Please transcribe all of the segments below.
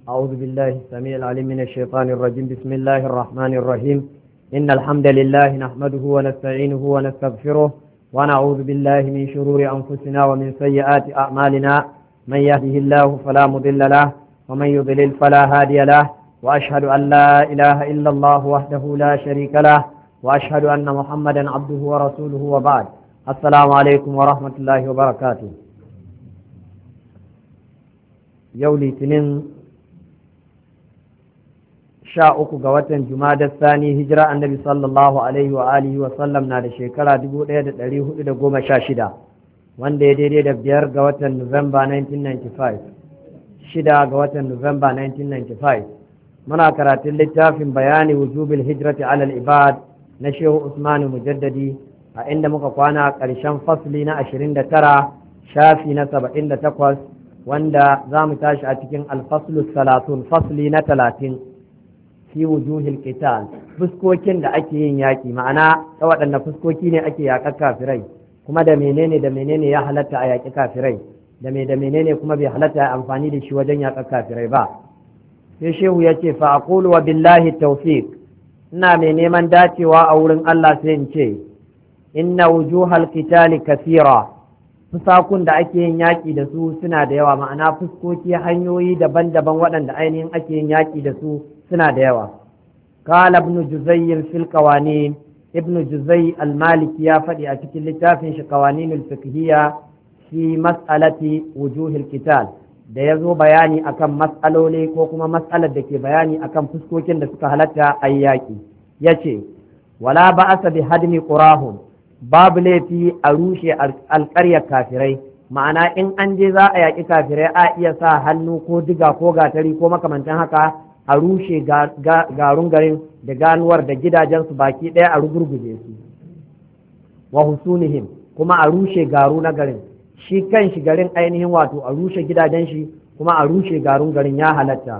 أعوذ بالله السميع العليم من الشيطان الرجيم. بسم الله الرحمن الرحيم. إن الحمد لله نحمده ونستعينه ونستغفره ونعوذ بالله من شرور أنفسنا ومن سيئات أعمالنا. من يهده الله فلا مضل له ومن يضلل فلا هادي له، وأشهد أن لا إله إلا الله وحده لا شريك له، وأشهد أن محمدا عبده ورسوله، وبعد. السلام عليكم ورحمة الله وبركاته. يولي تنين 13 ga watan Jumadar Sani, hijira annabi sallallahu alaihi wa alihi wa sallam na da shekara 1416, wanda ya daidai da 5 ga watan Nuwamba 1995, 6 ga watan Nuwamba 1995. Muna karatun littafin bayani wujubil hijrati alal ibad na Shehu Usman Mujaddadi, a inda muka kwana ƙarshen fasli na 29 shafi na 78, wanda za mu tashi a cikin alfaslu 30, fasli na 30 fi wujuhil qital, fuskokin da ake yin yaƙi, ma'ana ta waɗanne fuskoki ne ake yaƙar kafirai, kuma da menene ya halatta a yaƙi kafirai, da menene kuma bai halatta a amfani da shi wajen yaƙar kafirai ba. Sai shehu ya ce fa aqulu wa billahi tawfiq, ina mai neman dacewa a wurin Allah sai in ce inna wujuhal qitali kathira, fusakun da ake yin yaƙi da su suna da yawa, ma'ana fuskoki, hanyoyi daban-daban waɗanda ainihin ake yin yaƙi da su suna da yawa. Qala ibn Juzayy fil qawanin, ibn Juzayy al-Maliki ya faɗi a cikin littafin shi Qawanin al-Fiqhiyya fi mas'alati wujuhil qital, da ya zo bayani akan mas'aloli ko kuma mas'alar da ke bayani akan fuskokin da suka halatta a yaƙi. Yace wala ba'asa bi hadmi qurahum, babu laifi a rushe alƙaryar kafirai, ma'ana in an je za a yaƙi kafirai a iya sa hannu ko diga ko gatari ko makamantan haka a rushe garun garin da ganuwar da gidajensu baki ɗaya a rugurguje su, wa husunihim, kuma a rushe garu na garin, shi kan shi garin ainihin wato a rushe gidajen shi kuma a rushe garun garin ya halatta.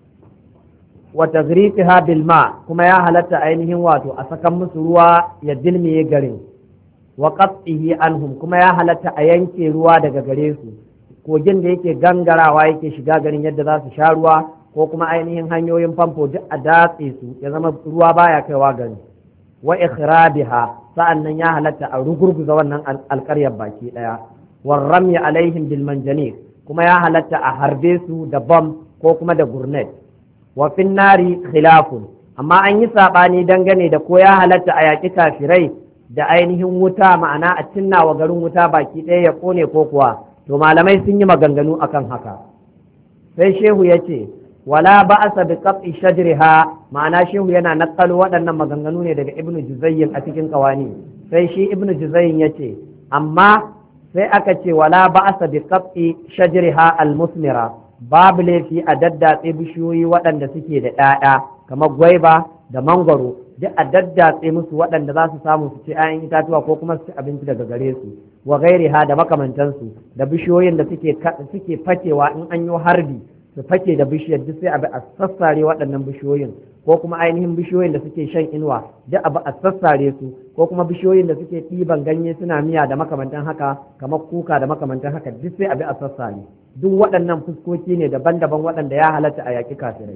wa tazrifiha bil ma, kuma ya halatta ainihin wato a sakan musu ruwa ya dilmiye garin. wa qat'ihi anhum, kuma ya halatta a yanke ruwa daga gare su, kogin da yake gangarawa yake shiga garin yadda za su sha ruwa, ko kuma ainihin hanyoyin famfo duk a datse su ya zama ruwa baya kaiwa gari. wa ikhrabiha, sa'annan ya halatta a rugurguza wannan alƙaryar baki daya. wa ramyi alaihim bil manjanik, kuma ya halatta a harbe su da bom ko kuma da gurnet. wa fin nari khilafun, amma an yi sabani dangane da ko ya halatta a yaƙi kafirai da ainihin wuta, ma'ana a cinna wa garin wuta baki ɗaya ya kone ko kuwa, to malamai sun yi maganganu akan haka. sai shehu ya ce wala ba'asa bi qat'i shajriha, ma'ana shehu yana naƙalo waɗannan maganganu ne daga ibnu juzayyin a cikin qawani. sai shi ibnu juzayyin ya ce amma sai aka ce wala ba'asa bi qat'i shajriha al-musmira, babu laifi a daddatse bishiyoyi waɗanda suke da ɗaya kamar gwaiba da mangwaro, duk a daddatse musu waɗanda za su samu su ci 'ya'yan itatuwa ko kuma su ci abinci daga gare su. wa gairiha, da makamantansu, da bishiyoyin da suke fakewa in an yi harbi su fake da bishiyar, duk sai abu a sassare waɗannan bishiyoyin, ko kuma ainihin bishiyoyin da suke shan inuwa duk abu a sassare su, ko kuma bishiyoyin da suke ɗiban ganye suna miya da makamantan haka kamar kuka da makamantan haka, duk sai abu a sassare. duk waɗannan fuskoki ne daban-daban waɗanda ya halatta a yaƙi kafirai.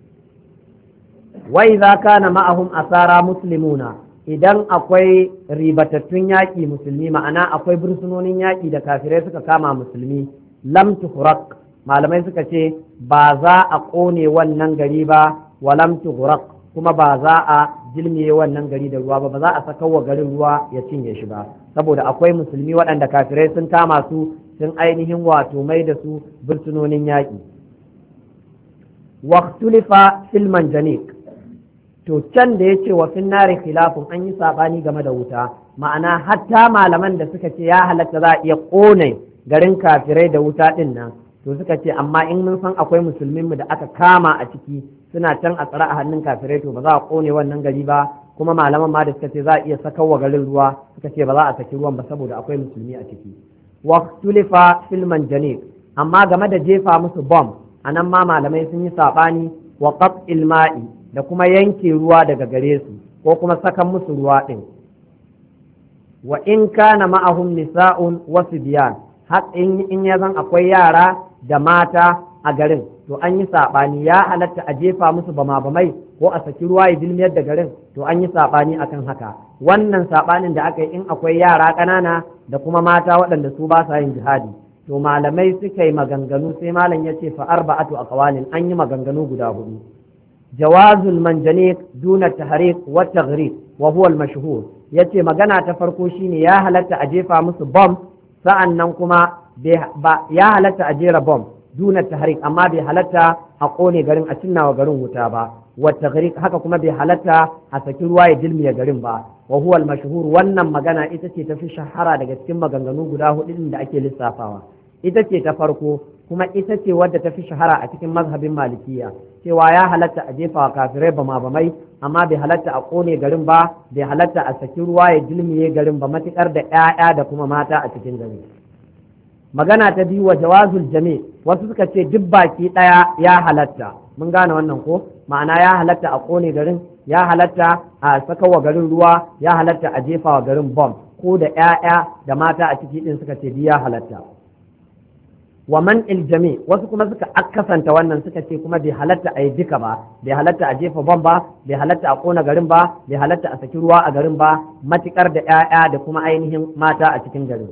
wa idza kana ma'ahum asara muslimuna, idan akwai ribatattun yaƙi musulmi, ma'ana akwai bursunonin yaƙi da kafirai suka kama musulmi, lam tuhraq, malamai suka ce ba za a ƙone wannan gari ba, wa lam tughraq, kuma ba za a jilmiye wannan gari da ruwa ba za a saka wa garin ruwa ya cinye shi ba, saboda akwai musulmi waɗanda kafirai sun kama su sun ainihin wato mai da su bursunonin yaƙi. waqtulifa fil manjanik, to can da yace wa fin nari khilafun, an yi sabani game da wuta, ma'ana hatta malaman da suka ce ya halatta za a iya ƙone garin kafirai da wuta din nan, to suka ce amma in mun san akwai musulmin mu da aka kama a ciki suna can a tsara a hannun kafirai, to ba za a ƙone wannan gari ba. kuma malaman ma da suka ce za a iya saka wa garin ruwa suka ce ba za a saki ruwan ba saboda akwai musulmi a ciki. waqtulifa fil manjanik, amma game da jefa musu bom anan ma malamai sun yi sabani. wa qat'il ma'i, da kuma yanke ruwa daga gare su ko kuma sakan musu ruwa din. wa in kana ma'ahum nisa'un wa sibyan, har in ya zan akwai yara da mata a garin to an yi saɓani ya halatta a jefa musu bama-bamai ko a saki ruwa ya dilmiyar da garin to an yi saɓani akan haka. Wannan saɓanin da aka yi in akwai yara ƙanana da kuma mata waɗanda su ba sa yin jihadi to malamai suka yi maganganu sai malam ya ce fa arba'atu aqwalin an yi maganganu guda hudu. Jawazul manjanik duna tahriq wa taghrib wa huwa al-mashhur, yace magana ta farko shine ya halatta a jefa musu bom, sa'an nan kuma ya halatta a jera bom duna tahriq amma bai halatta a kone garin a cinnawa garin wuta ba, wa taghrib haka kuma bai halatta a saki ruwa ya dilmiya garin ba, wa huwa al-mashhur. Wannan magana ita ce tafi shahara daga cikin maganganu guda hudu da ake lissafawa, ita ce ta farko kuma ita ce wadda tafi shahara a cikin mazhabin malikiya, cewa ya halatta a jefa wa kafirai bama-bamai amma bai halatta a kone garin ba, bai halatta a saki ruwa ya dilmiye garin ba matukar da 'ya'ya da kuma mata a cikin gari. Magana ta biyu wa jawazul jami', wasu suka ce duk baki ɗaya ya halatta, mun gane wannan ko, ma'ana ya halatta a kone garin, ya halatta a saka wa garin ruwa, ya halatta a jefa wa garin bom, ko da 'ya'ya da mata a ciki din suka ce ya halatta. Wa man iljami, wasu kuma suka akasanta wannan suka ce kuma bai halatta a yi duka ba, bai halatta a jefa bom ba, bai halatta a kona garin ba, bai halatta a saki ruwa a garin ba matukar da 'ya'ya da kuma ainihin mata a cikin garin.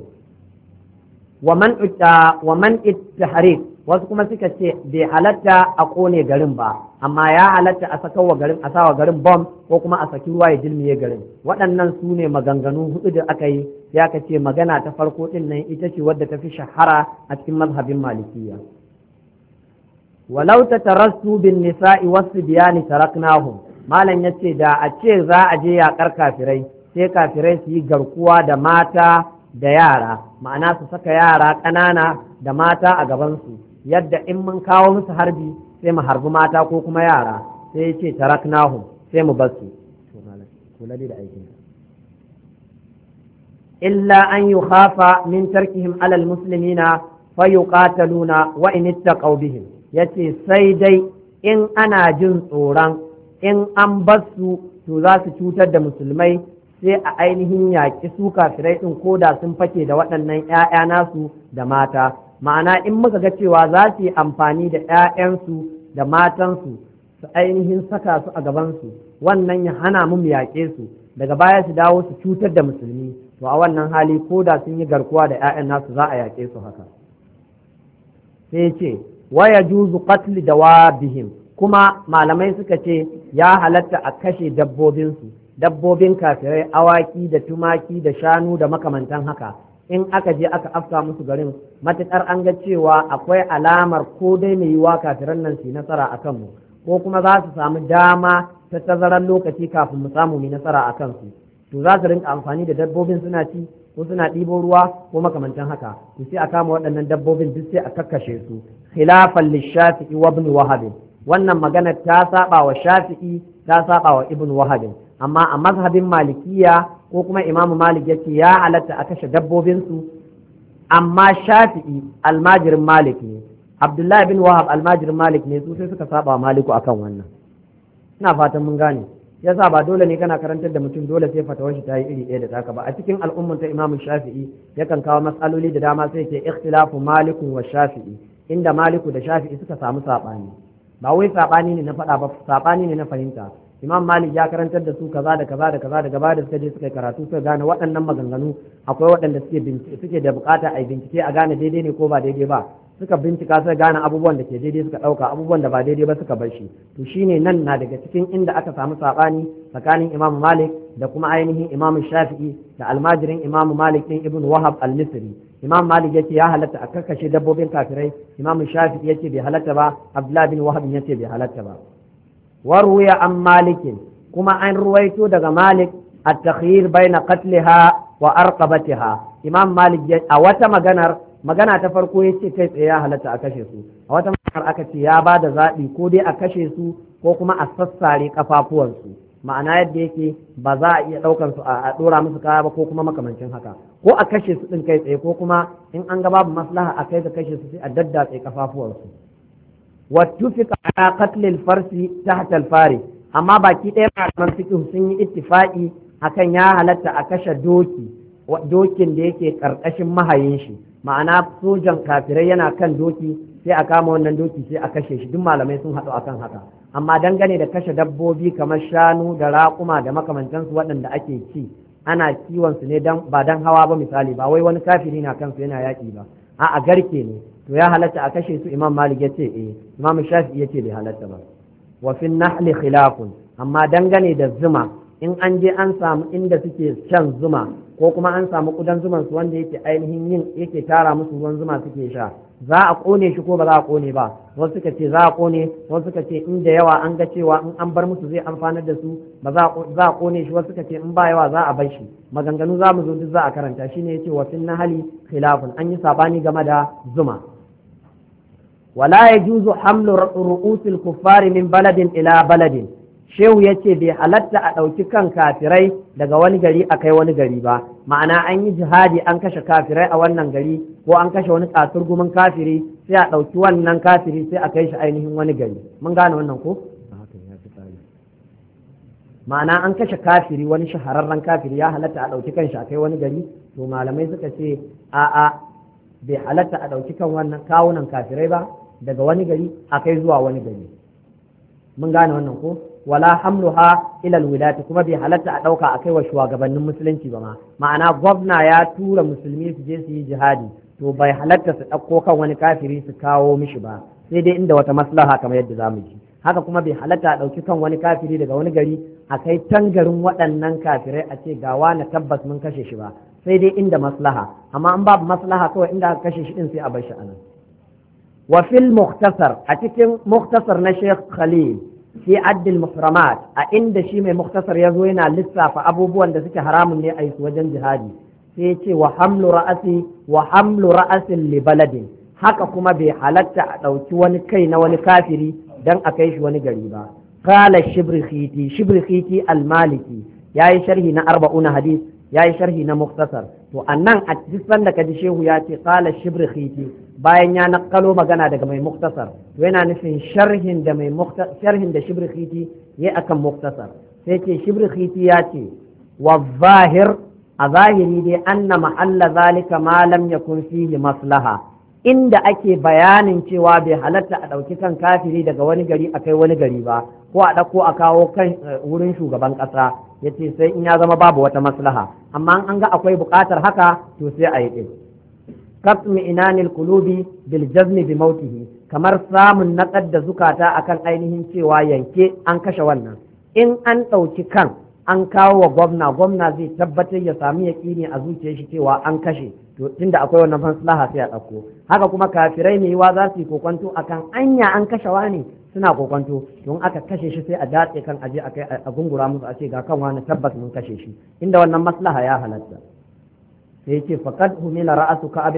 Wa man ittahrik, wasu kuma suka ce bai halatta a kone garin ba amma ya halatta a saka wa garin, a sawa garin bom ko kuma a saki ruwa ya dilmiye garin. Waɗannan su ne maganganu hudu da aka yi, ya ka ce magana ta farko din nan ita ce wadda ta fi shahara a cikin mazhabin malikiya. Walau tatarassu bin nisa'i wasu biyani taraknahum, malam ya ce da a ce za a je yaƙar kafirai sai kafirai su yi garkuwa da mata da yara, ma'ana su saka yara ƙanana da mata a gabansu, yadda in mun kawo musu harbi sai mu harbi mata ko kuma yara, sai ya ce taraknahum sai mu basu. Illa an yukhafa min tarkihim alal muslimina fa yuqataluna wa in ittaqaw bihim, yace sai dai in ana jin tsoron in an basu to za su cutar da musulmai sai a ainihin yaƙi su kafirai ɗin ko da sun fake da waɗannan 'ya'ya nasu da mata. Ma'ana in muka ga cewa za su yi amfani da 'ya'yansu da matansu su ainihin saka su a gabansu, wannan ya hana mu yaƙe su, daga baya su dawo su cutar da musulmi, to a wannan hali ko da sun yi garkuwa da 'ya'yan nasu za a yaƙe su haka. Sai ce wa yajuzu qatl dawabihim, kuma malamai suka ce ya halatta a kashe dabbobin kafirai, awaki da tumaki da shanu da makamantan haka, in aka je aka afka musu garin matuƙar an ga cewa akwai alamar ko dai mai yiwa kafiran nan su nasara a kanmu ko kuma za su samu dama ta tazarar lokaci kafin mu samu mu nasara a kansu, to za su rinka amfani da dabbobin suna ci ko suna ɗibo ruwa ko makamantan haka, to sai a kama waɗannan dabbobin duk sai a kakkashe su. Khilafan lishafi'i wa ibn wahab, wannan magana ta saba wa shafi'i ta saba wa ibn wahab, amma a mazhabin malikiya ko kuma imamu malik yace ya halatta a kashe dabbobinsu, amma shafi'i almajirin malik ne, abdullahi bin wahab almajirin malik ne, su sai suka saba wa maliku akan wannan. Ina fatan mun gane, yasa ba dole ne kana karantar da mutum dole sai fatawar shi ta yi iri ɗaya da taka ba. A cikin al'ummar ta imamu shafi'i yakan kawo matsaloli da dama sai ce ikhtilafu malikun wa shafi'i, inda maliku da shafi'i suka samu saɓani, ba wai saɓani ne na faɗa ba, saɓani ne na fahimta. Imam Malik ya karantar da su kaza da kaza da kaza, da gaba da suka je suka yi karatu suka gane waɗannan maganganu akwai waɗanda suke da bukata a yi bincike a gane daidai ne ko ba daidai ba, suka bincika suka gane abubuwan da ke daidai suka ɗauka, abubuwan da ba daidai ba suka bar shi. To shine nan na daga cikin inda aka samu saɓani tsakanin Imam Malik da kuma ainihin Imam Shafi'i da almajirin Imam Malik ɗin Ibn Wahab al-Misri. Imam Malik yace ya halatta a karkashe dabbobin kafirai, Imam Shafi'i yace bai halatta ba, Abdullah bin Wahab yace bai halatta ba. وروي عن مالك كما أن رويته دغ مالك التخيير بين قتلها وأرقبتها. إمام مالك أوتا magana ta farko yace kai tsaye ya halatta a kashe su, a wata maganar aka ce ya ba da zaɓi ko dai a kashe su ko kuma a sassare kafafuwansu, ma'ana yadda yake ba za a iya ɗaukan su a ɗora musu kaya ba ko kuma makamancin haka, ko a kashe su ɗin kai tsaye ko kuma in an ga babu maslaha a kai ga kashe su sai a daddatse kafafuwansu. واتفق على قتل الفرس تحت الفارس، amma baki ɗaya malaman fiqh sun yi ittifaqi akan ya halatta a kashe dokin da yake karkashin mahayin shi, ma'ana sojan kafirai yana kan doki sai a kama wannan doki sai a kashe shi, duk malamai sun haɗu akan haka. Amma dangane da kashe dabbobi kamar shanu da raƙuma da makamantansu waɗanda ake ci, ana kiwon su ne ba dan hawa ba misali, ba wai wani kafiri na kansu yana yaƙi ba, a garke ne, to ya halatta a kashe su. Imam Malik ya ce Imam Shafi'i ya ce bai halatta ba. Wa fi nahli khilafun, amma dangane da zuma, in an je an samu inda suke shan zuma ko kuma an samu kudan zuman su wanda yake ainihin yake tara musu ruwan zuma suke sha, za a kone shi ko ba za a kone ba? Wasu suka ce za a kone, wasu suka ce inda yawa an ga cewa in an bar musu zai amfanar da su, ba za a kone shi, wasu suka ce in ba yawa za a bar shi. Maganganu za mu zo duk za a karanta. Shine yace wa fin nahli khilafun, an yi sabani game da zuma. wala yajuzu hamlu ru'usil kuffari min baladin ila baladin. Shehu ya ce bai halatta a ɗauki kan kafirai daga wani gari a kai wani gari ba, ma'ana an yi jihadi an kashe kafirai a wannan gari ko an kashe wani kasurgumin kafiri, sai a ɗauki wannan kafiri sai a kai shi ainihin wani gari. Mun gane wannan ko? Ma'ana an kashe kafiri, wani shahararren kafiri, ya halatta a ɗauki kan shi a kai wani gari? To malamai suka ce a'a, bai halatta a ɗauki kan wannan kawunan kafirai ba daga wani gari a kai zuwa wani gari. Mun gane wannan ko? Wala hamluha ila alwilati, kuma bai halatta a ɗauka a kai wa shugabannin musulunci ba ma. Ma'ana gwamna ya tura musulmi su je su yi jihadi, to bai halatta su ɗauko kan wani kafiri su kawo mishi ba, sai dai inda wata maslaha kamar yadda za mu ji. Haka kuma bai halatta a ɗauki kan wani kafiri daga wani gari a kai tangarin waɗannan kafirai a ce ga wani tabbas mun kashe shi ba, sai dai inda maslaha. Amma an babu maslaha kawai inda aka kashe shi din sai a bar shi anan. Wa fil mukhtasar, a cikin mukhtasar na Sheikh Khalil fi addil muhramat, a inda shi mai mukhtasar ya zo yana lissafa abubuwan da suke haramun ne a yi wajen jihadi, sai ya ce wa hamlu ra'asin li baladin, haka kuma bai halatta a ɗauki wani kai na wani kafiri dan a kai shi wani gari ba. Qala shibrikhiti al-maliki yayi sharhi na 40 hadith, yayi sharhi na mukhtasar. To annan a cikin da kaji shehu ya ce qala shibrikhiti, bayan ya nakalo magana daga mai mukhtasar, to yana nufin sharhin da shibrikhiti yayi akan mukhtasar. Sai ce shibrikhiti ya ce wa zahir, a zahiri dai anna mahalla zalika ma lam yakun fihi maslaha, inda ake bayanin cewa bai halatta a ɗauki kan kafiri daga wani gari a kai wani gari ba, ko a ɗauko a kawo kan wurin shugaban ƙasa, ya ce sai in ya zama babu wata maslaha. Amma an ga akwai buƙatar haka to sai a yi ɗin. Kasmi inanil kulubi bil jazmi bi mautihi, kamar samun naƙar da zukata akan ainihin cewa yanke an kashe wannan. In an ɗauki kan an kawo wa gwamna zai tabbatar ya sami yaƙini a zuciyar shi cewa an kashe, to tunda akwai wannan maslaha sai a ɗauko. Haka kuma kafirai mai yiwa za su yi kokonto akan anya an kashe wani, suna kokonto, don aka kashe shi sai a datse kan aje a kai a gungura musu a ce ga kan wani tabbas mun kashe shi, inda wannan maslaha ya halatta. Sai yake faqad humila ra'su ka'ab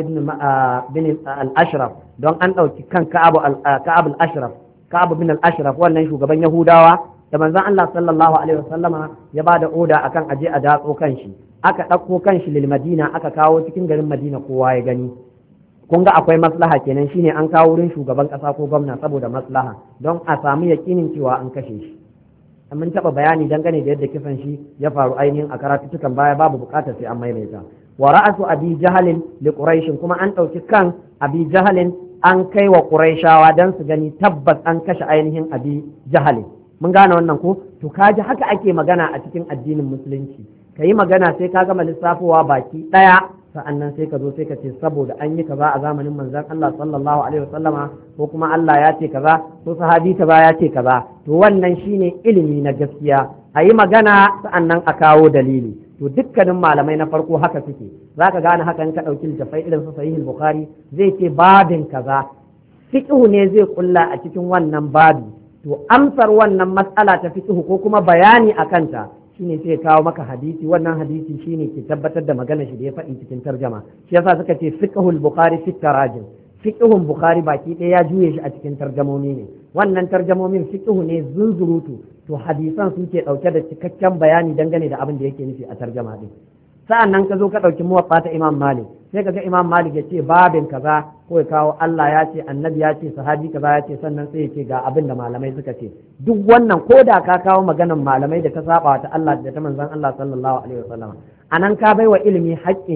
bin al-ashraf, don an ɗauki kan ka'ab al-ashraf, ka'ab bin al-ashraf, wannan shugaban yahudawa da manzon Allah sallallahu alaihi wasallama ya bada oda akan aje a datso kan shi, aka ɗauko kan shi lil Madina aka kawo cikin garin Madina kowa ya gani. Kun ga akwai maslaha kenan, shine an kawo wurin shugaban ƙasa ko gwamna saboda maslaha, don a samu yakinin cewa an kashe shi. Mun taɓa bayani dangane da yadda kisan shi ya faru ainihin a karatutukan baya, babu buƙatar sai an maimaita. Wa ra'asu abi jahalin li quraish, kuma an ɗauki kan abi jahalin an kai wa quraishawa dan su gani tabbas an kashe ainihin abi jahalin. Mun gane wannan ko? To kaji haka ake magana a cikin addinin musulunci. Ka yi magana sai ka gama lissafowa baki ɗaya, sa'annan sai ka zo sai ka ce saboda an yi kaza a zamanin manzon Allah sallallahu alaihi wasallama, ko kuma Allah ya ce kaza ko sahabi kaza ya ce kaza. To wannan shine ilimi na gaskiya, a yi magana sa'annan a kawo dalili. To dukkanin malamai na farko haka suke, zaka gane haka in ka ɗauki littafai irin su sahihul bukhari, zai ce babin kaza fiqhu ne zai kulla a cikin wannan babi. To amsar wannan matsala ta fiqhu ko kuma bayani a kanta shine sai kawo maka hadisi, wannan hadisi shine ke tabbatar da magana shi da ya faɗi cikin tarjama. Shi yasa suka ce fiqhul bukhari fi tarajim, fiqhun bukhari baki ɗaya ya juye shi a cikin tarjamomi ne. Wannan tarjamomin fiqhu ne zunzurutu, to hadisan suke ɗauke da cikakken bayani dangane da abin da yake nufi a tarjama din. Sa'an nan ka zo ka ɗauki muwatta ta Imam Malik, sai ka ga Imam Malik ya ce babin kaza, ko ya kawo Allah ya ce, annabi ya ce, sahabi kaza ya ce, sannan sai ya ce ga abin da malamai suka ce. Duk wannan ko da ka kawo maganan malamai da ta saba ta Allah da ta manzon Allah sallallahu alaihi wasallam, anan ka baiwa ilimi haƙƙin shi,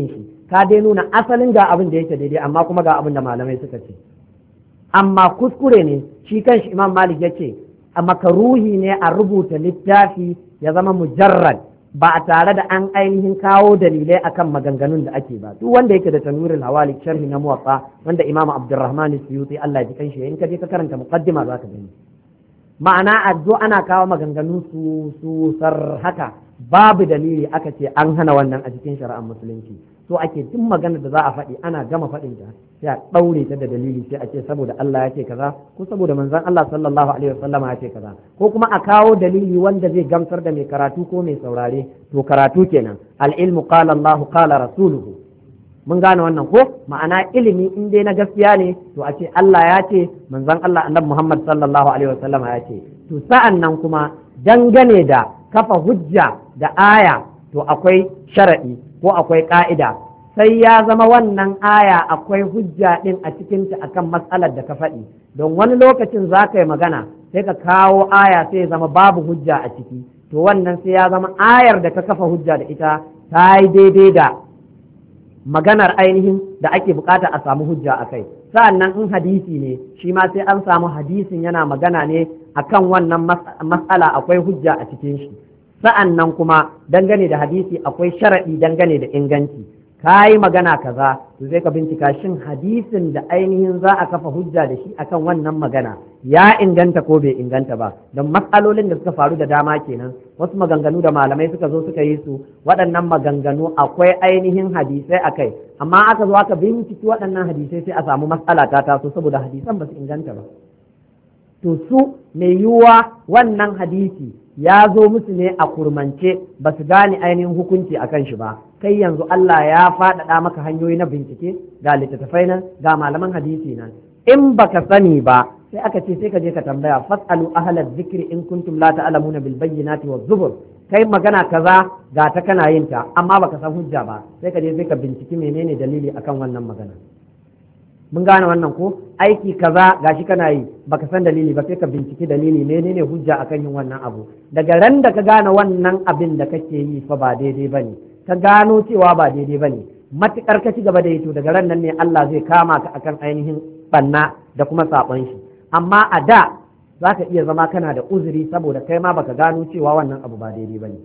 ka dai nuna asalin ga abin da yake daidai amma kuma ga abin da malamai suka ce. Amma kuskure ne shi kanshi Imam Malik ya ce a makaruhi ne a rubuta littafi ya zama mujarrad ba a tare da an ainihin kawo dalilai akan maganganun da ake ba. Duk wanda yake da tanwirul hawali sharhi na muwatta wanda Imam Abdurrahman Suyuti Allah ya ji kanshi in ka je ka karanta muqaddima zaka gani. Ma'ana addu ana kawo maganganu su sar haka babu dalili aka ce an hana wannan a cikin shari'ar musulunci. So ake duk magana da za a faɗi ana gama faɗin ta sai a ɗaure ta da dalili sai a ce saboda Allah ya ce kaza ko saboda manzon Allah sallallahu alaihi wasallama ya ce kaza ko kuma a kawo dalili wanda zai gamsar da mai karatu ko mai saurare to karatu kenan al-ilmu qala Allah qala rasuluhu. Mun gane wannan ko ma'ana ilimi in dai na gaskiya ne to a ce Allah ya ce manzon Allah annabi Muhammad sallallahu alaihi wasallama ya ce. To sa'an nan kuma dangane da kafa hujja da aya to akwai sharadi ko akwai ka'ida sai ya zama wannan aya akwai hujja din a cikinta akan matsalar da ka faɗi don wani lokacin za ka yi magana sai ka kawo aya sai ya zama babu hujja a ciki to wannan sai ya zama ayar da ka kafa hujja da ita ta yi daidai da maganar ainihin da ake bukata a samu hujja a kai. Sa'annan in hadisi ne shi ma sai an samu hadisin yana magana ne akan wannan matsala akwai hujja a cikin shi. Sa'annan kuma dangane da hadisi akwai sharaɗi dangane da inganci. Ka yi magana kaza to sai ka bincika shin hadisin da ainihin za a kafa hujja da shi akan wannan magana ya inganta ko bai inganta ba don matsalolin da suka faru da dama kenan wasu maganganu da malamai suka zo suka yi su waɗannan maganganu akwai ainihin hadisai a kai amma aka zo aka binciki waɗannan hadisai sai a samu matsala ta taso saboda hadisan ba su inganta ba to su mai yiwuwa wannan hadisi ya zo musu ne a kurmance ba su gane ainihin hukunci a kan shi ba kai yanzu Allah ya faɗaɗa maka hanyoyi na bincike ga littattafai nan ga malaman hadisi nan in baka sani ba sai aka ce sai ka je ka tambaya fasalu ahlal zikri in kuntum la ta'lamuna bil bayyinati waz zubur kai magana kaza ga ta kana yin ta amma baka san hujja ba sai ka je sai ka binciki menene dalili akan wannan magana. Mun gane wannan ko aiki kaza gashi kana yi baka san dalili ba sai ka binciki dalili menene hujja akan yin wannan abu daga ran da ka gane wannan abin da kake yi fa ba daidai bane ka gano cewa ba daidai bane matukar ka ci gaba da yi to daga ran nan ne Allah zai kama ka akan ainihin banna da kuma sabon shi amma a da zaka iya zama kana da uzuri saboda kai ma baka gano cewa wannan abu ba daidai bane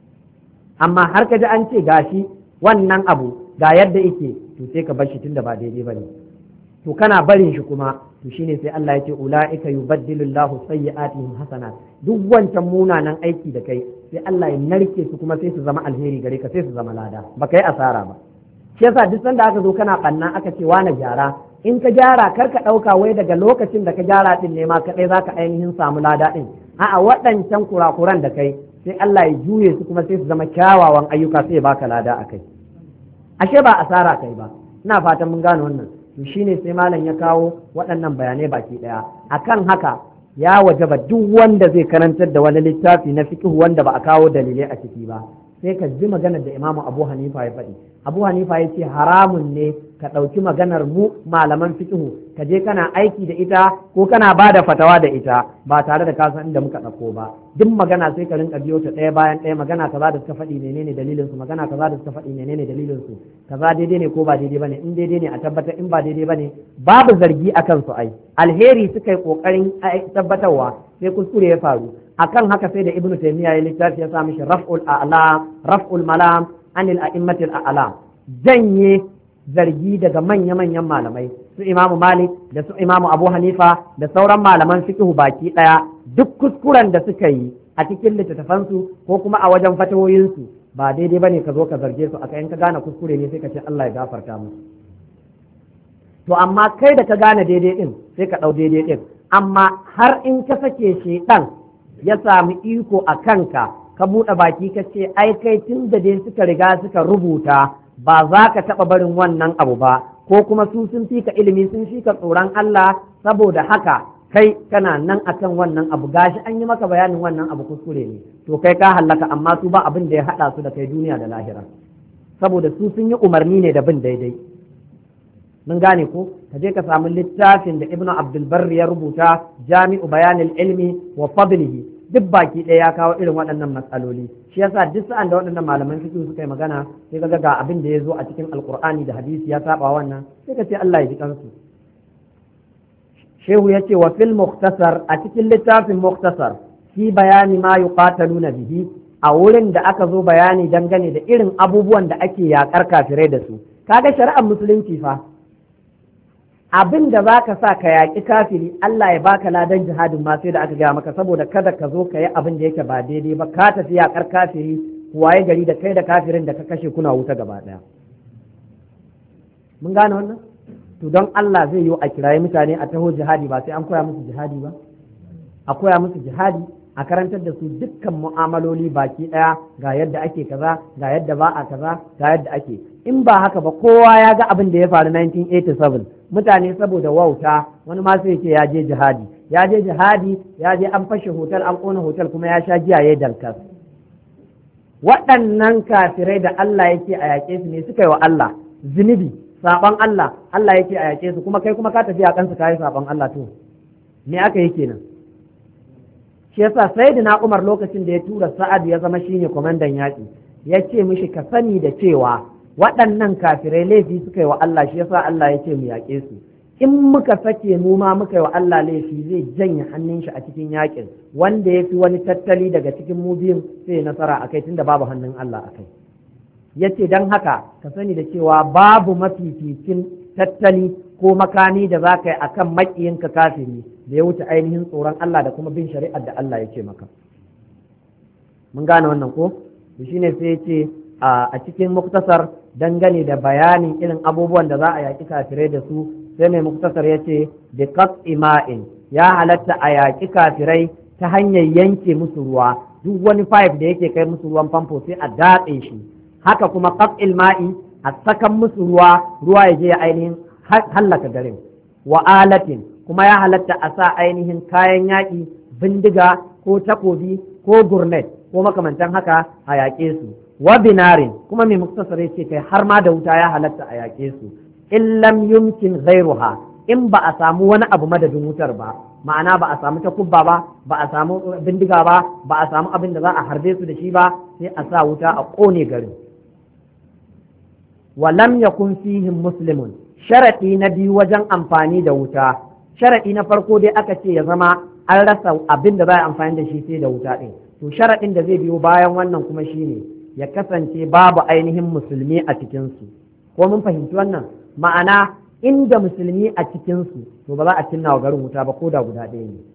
amma har ka ji an ce gashi wannan abu ga yadda yake to sai ka bar shi tunda ba daidai bane to kana barin shi kuma to shine sai Allah ya ce ulaika yubaddilu Allahu sayyi'atihim hasanat duk wancan munanan aiki da kai sai Allah ya narke su kuma sai su zama alheri gare ka sai su zama lada baka yi asara ba shi yasa duk sanda aka zo kana banna aka ce wani gyara in ka gyara kar ka dauka wai daga lokacin da ka gyara din ne ma kadai zaka ainihin samu lada din a'a waɗancan kurakuran da kai sai Allah ya juye su kuma sai su zama kyawawan ayyuka sai ya baka lada akai ashe ba asara kai ba ina fatan mun gane wannan to shine sai malam ya kawo waɗannan bayanai baki ɗaya akan haka ya wajaba duk wanda zai karantar da wani littafi na fiqh wanda ba a kawo dalilai a ciki ba sai ka ji maganar da Imam Abu Hanifa ya faɗi Abu Hanifa ya ce haramun ne ka ɗauki maganar mu malaman fiqh ka je kana aiki da ita ko kana ba da fatawa da ita ba tare da ka san inda muka ɗauko ba duk magana sai ka rinka biyo ta ɗaya bayan ɗaya magana kaza da suka faɗi menene dalilin su magana kaza da suka faɗi menene dalilin su kaza daidai ne ko ba daidai bane in daidai ne a tabbatar in ba daidai bane babu zargi akan su ai alheri suka yi kokarin tabbatarwa sai kuskure ya faru akan haka sai da Ibn Taymiyyah ya littafi ya sa mishi raf'ul malam anil a'immatil a'lam janye zargi daga manya-manyan malamai su Imamu Malik da su Imamu Abu Hanifa da sauran malaman fiqh baki daya duk kuskuren da suka yi a cikin littattafansu ko kuma a wajen fatawoyinsu ba daidai bane ka zo ka zarge su aka in ka gane kuskure ne sai ka ce Allah ya gafarta musu to amma kai da ka gane daidai din sai ka dau daidai din amma har in ka sake shedan ya sami iko a kanka ka buɗe baki ka ce ai kai tun da dai suka riga suka rubuta ba za ka taɓa barin wannan abu ba ko kuma su sun fi ka ilimi sun fi ka tsoron Allah saboda haka kai kana nan akan wannan abu gashi an yi maka bayanin wannan abu kuskure ne to kai ka hallaka amma su ba abin da ya haɗa su da kai duniya da lahira saboda su sun yi umarni ne da bin daidai mun gane ko ka je ka samu littafin da Ibn Abdul Barr ya rubuta Jami'u Bayanil Ilmi wa Fadlihi duk baki ɗaya ya kawo irin waɗannan matsaloli. Shi yasa duk sa'an da waɗannan malaman fiqh suka yi magana sai ka ga abin da ya zo a cikin alqur'ani da hadisi ya saba wannan sai ka ce Allah ya ji kansu. Shehu ya ce wa fil mukhtasar, a cikin littafin mukhtasar fi bayani ma yuqataluna bihi, a wurin da aka zo bayani dangane da irin abubuwan da ake yakar kafirai da su. Kaga shari'ar musulunci fa abin da za ka sa ka yaƙi kafiri Allah ya baka ladan jihadin ma sai da aka gaya maka, saboda kada ka zo ka yi abin da yake ba daidai ba, ka tafi yaƙar kafiri waye gari da kai da kafirin da ka kashe kuna wuta gaba ɗaya. Mun gane wannan? To don Allah zai yi a kirayi mutane a taho jihadi ba sai an koya musu jihadi ba? A koya musu jihadi, a karantar da su dukkan mu'amaloli baki ɗaya, ga yadda ake kaza, ga yadda ba a kaza, ga yadda ake. In ba haka ba kowa ya ga abin da ya faru 1987, mutane saboda wauta wani ma sai ce ya je jihadi, ya je an fashe hotel, an ƙona hotel, kuma ya sha giya ya dalkas. Waɗannan kafirai da Allah yake a yaƙe su ne suka yi wa Allah zunubi, saɓon Allah, Allah yake a yaƙe su, kuma kai kuma ka tafi a kansu ka yi saɓon Allah, to me aka yi kenan? Shi yasa sayyidina Umar lokacin da ya tura Sa'ad ya zama shine kwamandan yaƙi, ya ce mishi ka sani da cewa waɗannan kafirai laifi suka yi wa Allah, shi yasa Allah ya ce mu yaƙe su. In muka sake mu ma muka yi wa Allah laifi zai janye hannun shi a cikin yaƙin, wanda ya fi wani tattali daga cikin mu biyun sai nasara a kai tunda babu hannun Allah a kai. Ya ce don haka ka sani da cewa babu mafificin tattali ko makami da za ka yi a kan maƙiyinka kafiri da ya wuce ainihin tsoron Allah da kuma bin shari'ar da Allah ya ce maka. Mun gane wannan ko? Shi ne sai ya ce a cikin muktasar dangane da bayanin irin abubuwan da za a yaƙi kafirai da su, sai mai muktasar ya ce bi qat'i ma'in, ya halatta a yaƙi kafirai ta hanyar yanke musu ruwa, duk wani pipe da yake kai musu ruwan famfo sai a datse shi. Haka kuma qat'il ma'i, a sakan musu ruwa ya je ya ainihin hallaka garin. Wa alatin, kuma ya halatta a sa ainihin kayan yaƙi, bindiga ko takobi ko gurnet ko makamantan haka a yaƙe su. Wa binarin, kuma mai muktasar ya ce kai har ma da wuta ya halatta a yaƙe su. In lam yumkin ghairuha, in ba a samu wani abu madadin wutar ba, ma'ana ba a samu takubba ba a samu bindiga ba a samu abin da za a harbe su da shi ba, sai a sa wuta a ƙone garin. Wa lam yakun fihim muslimun, sharaɗi na biyu wajen amfani da wuta, sharaɗi na farko dai aka ce ya zama an rasa abin da za a amfani da shi sai da wuta ɗin. To sharaɗin da zai biyo bayan wannan kuma shine ya kasance babu ainihin musulmi a cikinsu. Ko mun fahimci wannan? Ma'ana inda musulmi a cikinsu to ba za a cinna wa garin wuta ba ko da guda ɗaya ne.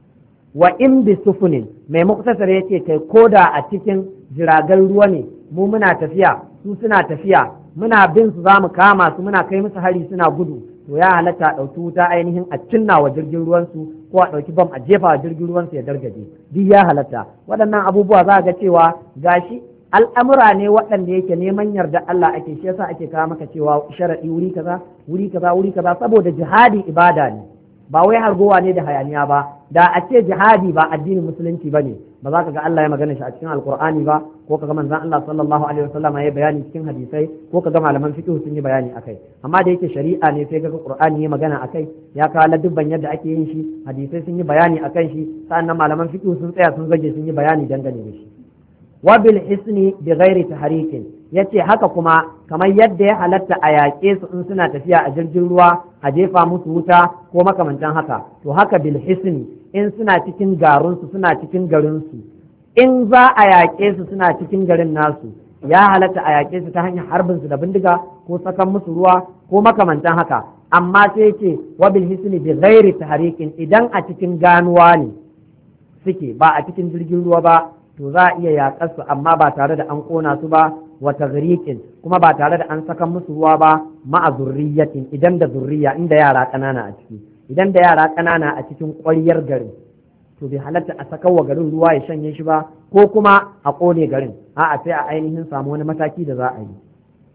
Wa in bi sufunin, mai muktasar ya ce kai ko da a cikin jiragen ruwa ne, mu muna tafiya su suna tafiya, muna bin su za mu kama su, muna kai musu hari suna gudu, to ya halatta a ɗauki wuta ainihin a cinna wa jirgin ruwansu ko a ɗauki bam a jefa wa jirgin ruwansu ya dargaje, duk ya halatta. Waɗannan abubuwa za a ga cewa gashi al'amura ne waɗanda yake neman yarda Allah ake, shi yasa ake kawo maka cewa sharaɗi wuri kaza wuri kaza wuri kaza, saboda jihadi ibada ne, ba wai hargowa ne da hayaniya ba. Da a ce jihadi ba addinin musulunci ba ne, ba za ka ga Allah ya magana shi a cikin alkur'ani ba, ko ka ga manzon Allah sallallahu alaihi wasallam ya bayani cikin hadisai, ko ka ga malaman fiqh sun yi bayani akai. Amma da yake shari'a ne sai ga Qur'ani ya magana akai, ya kawo ladubban yadda ake yin shi, hadisai sun yi bayani akan shi, sa'annan malaman fiqh sun tsaya sun zage sun yi bayani dangane da shi. Wa bil hisni bi ghairi tahrikin, yace haka kuma kamar yadda ya halatta a yaƙe su in suna tafiya a jirgin ruwa a jefa musu wuta ko makamantan haka, to haka bil hisni in suna cikin garunsu suna cikin garinsu, in za a yaƙe su suna cikin garin nasu, ya halatta a yaƙe su ta hanyar harbin su da bindiga ko sakan musu ruwa ko makamantan haka. Amma sai ce wa bil hisni bi ghairi tahrikin, idan a cikin ganuwa ne suke ba a cikin jirgin ruwa ba, to za a iya yaƙar su amma ba tare da an ƙona su ba, wa taghriqin, kuma ba tare da an saka musu ruwa ba, ma'a zurriyatin, idan da zurriya, inda yara ƙanana a ciki, idan da yara ƙanana a cikin ƙwaryar garin, to bai halatta a saka wa garin ruwa ya shanye shi ba, ko kuma a ƙone garin, a'a sai a ainihin samu wani mataki da za a yi.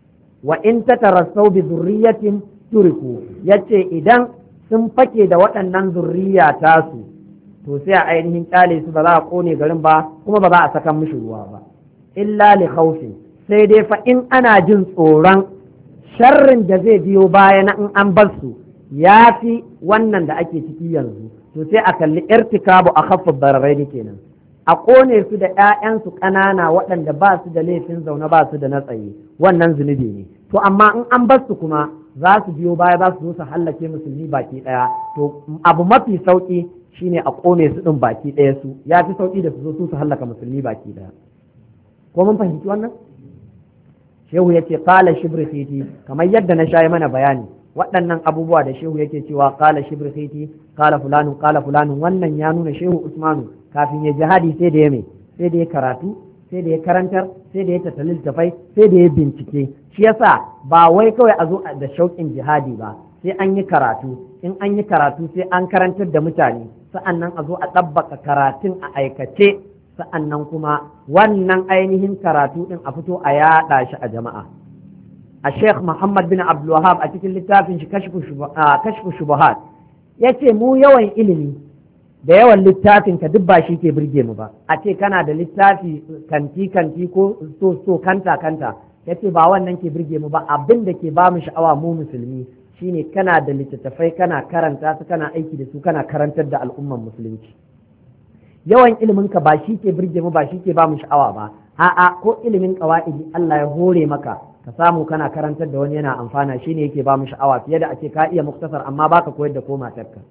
Wa in tatarassau bi zurriyatin turiku, yace idan sun fake da waɗannan zurriya tasu, to sai a ainihin kyale su, ba za a ƙone garin ba, kuma ba za a saka mishi ruwa ba. Illa li khawfin, sai dai fa in ana jin tsoron sharrin da zai biyo baya na in an bar su ya fi wannan da ake ciki yanzu, to sai a kalli irtikabu a khaffa bararaini kenan, a ƙone su da 'ya'yansu ƙanana waɗanda ba su da laifin zaune ba su da na tsaye, wannan zunubi ne. To amma in an bar su kuma za su biyo baya za su zo su hallake musulmi baki ɗaya. To abu mafi sauƙi shine a ƙone su ɗin baki ɗaya su, ya fi sauƙi da su zo su hallaka musulmi baki ɗaya. Ko mun fahimci wannan? Shehu ya ce qala shibrkhiti, kamar yadda na shayi mana bayani waɗannan abubuwa da shehu yake cewa qala shibrkhiti qala fulanun wannan ya nuna shehu Usmanu kafin ya jihadi sai da ya sai da ya karatu, sai da ya karantar, sai da ya tattali littafai, sai da ya bincike. Shi yasa ba wai kawai a zo da shauƙin jihadi ba, sai an yi karatu, in an yi karatu sai an karantar da mutane, sa'annan a zo a ɗabbaka karatun a aikace, sa'annan kuma wannan ainihin karatu ɗin a fito a yaɗa shi a jama'a. A Sheikh Muhammad bin Abdul Wahhab a cikin littafin shi Kashfu Shubuhat ya ce mu yawan ilimi da yawan littafin ka duk ba shi ke burge mu ba. A ce kana da littafi kanti ko so kanta ya ce ba wannan ke burge mu ba. Abin da ke ba mu sha'awa mu musulmi shine kana da littattafai kana karanta su, kana aiki da su, kana karantar da al'umman musulunci. Yawan ilimin ka ba shi ke burge mu, ba shi ke ba mu sha'awa ba. A'a, ko ilimin qawaidi Allah ya hore maka ka samu kana karantar da wani yana amfana, shine yake ba mu sha'awa fiye da a ce ka iya muktasar amma baka koyar da ko matarka.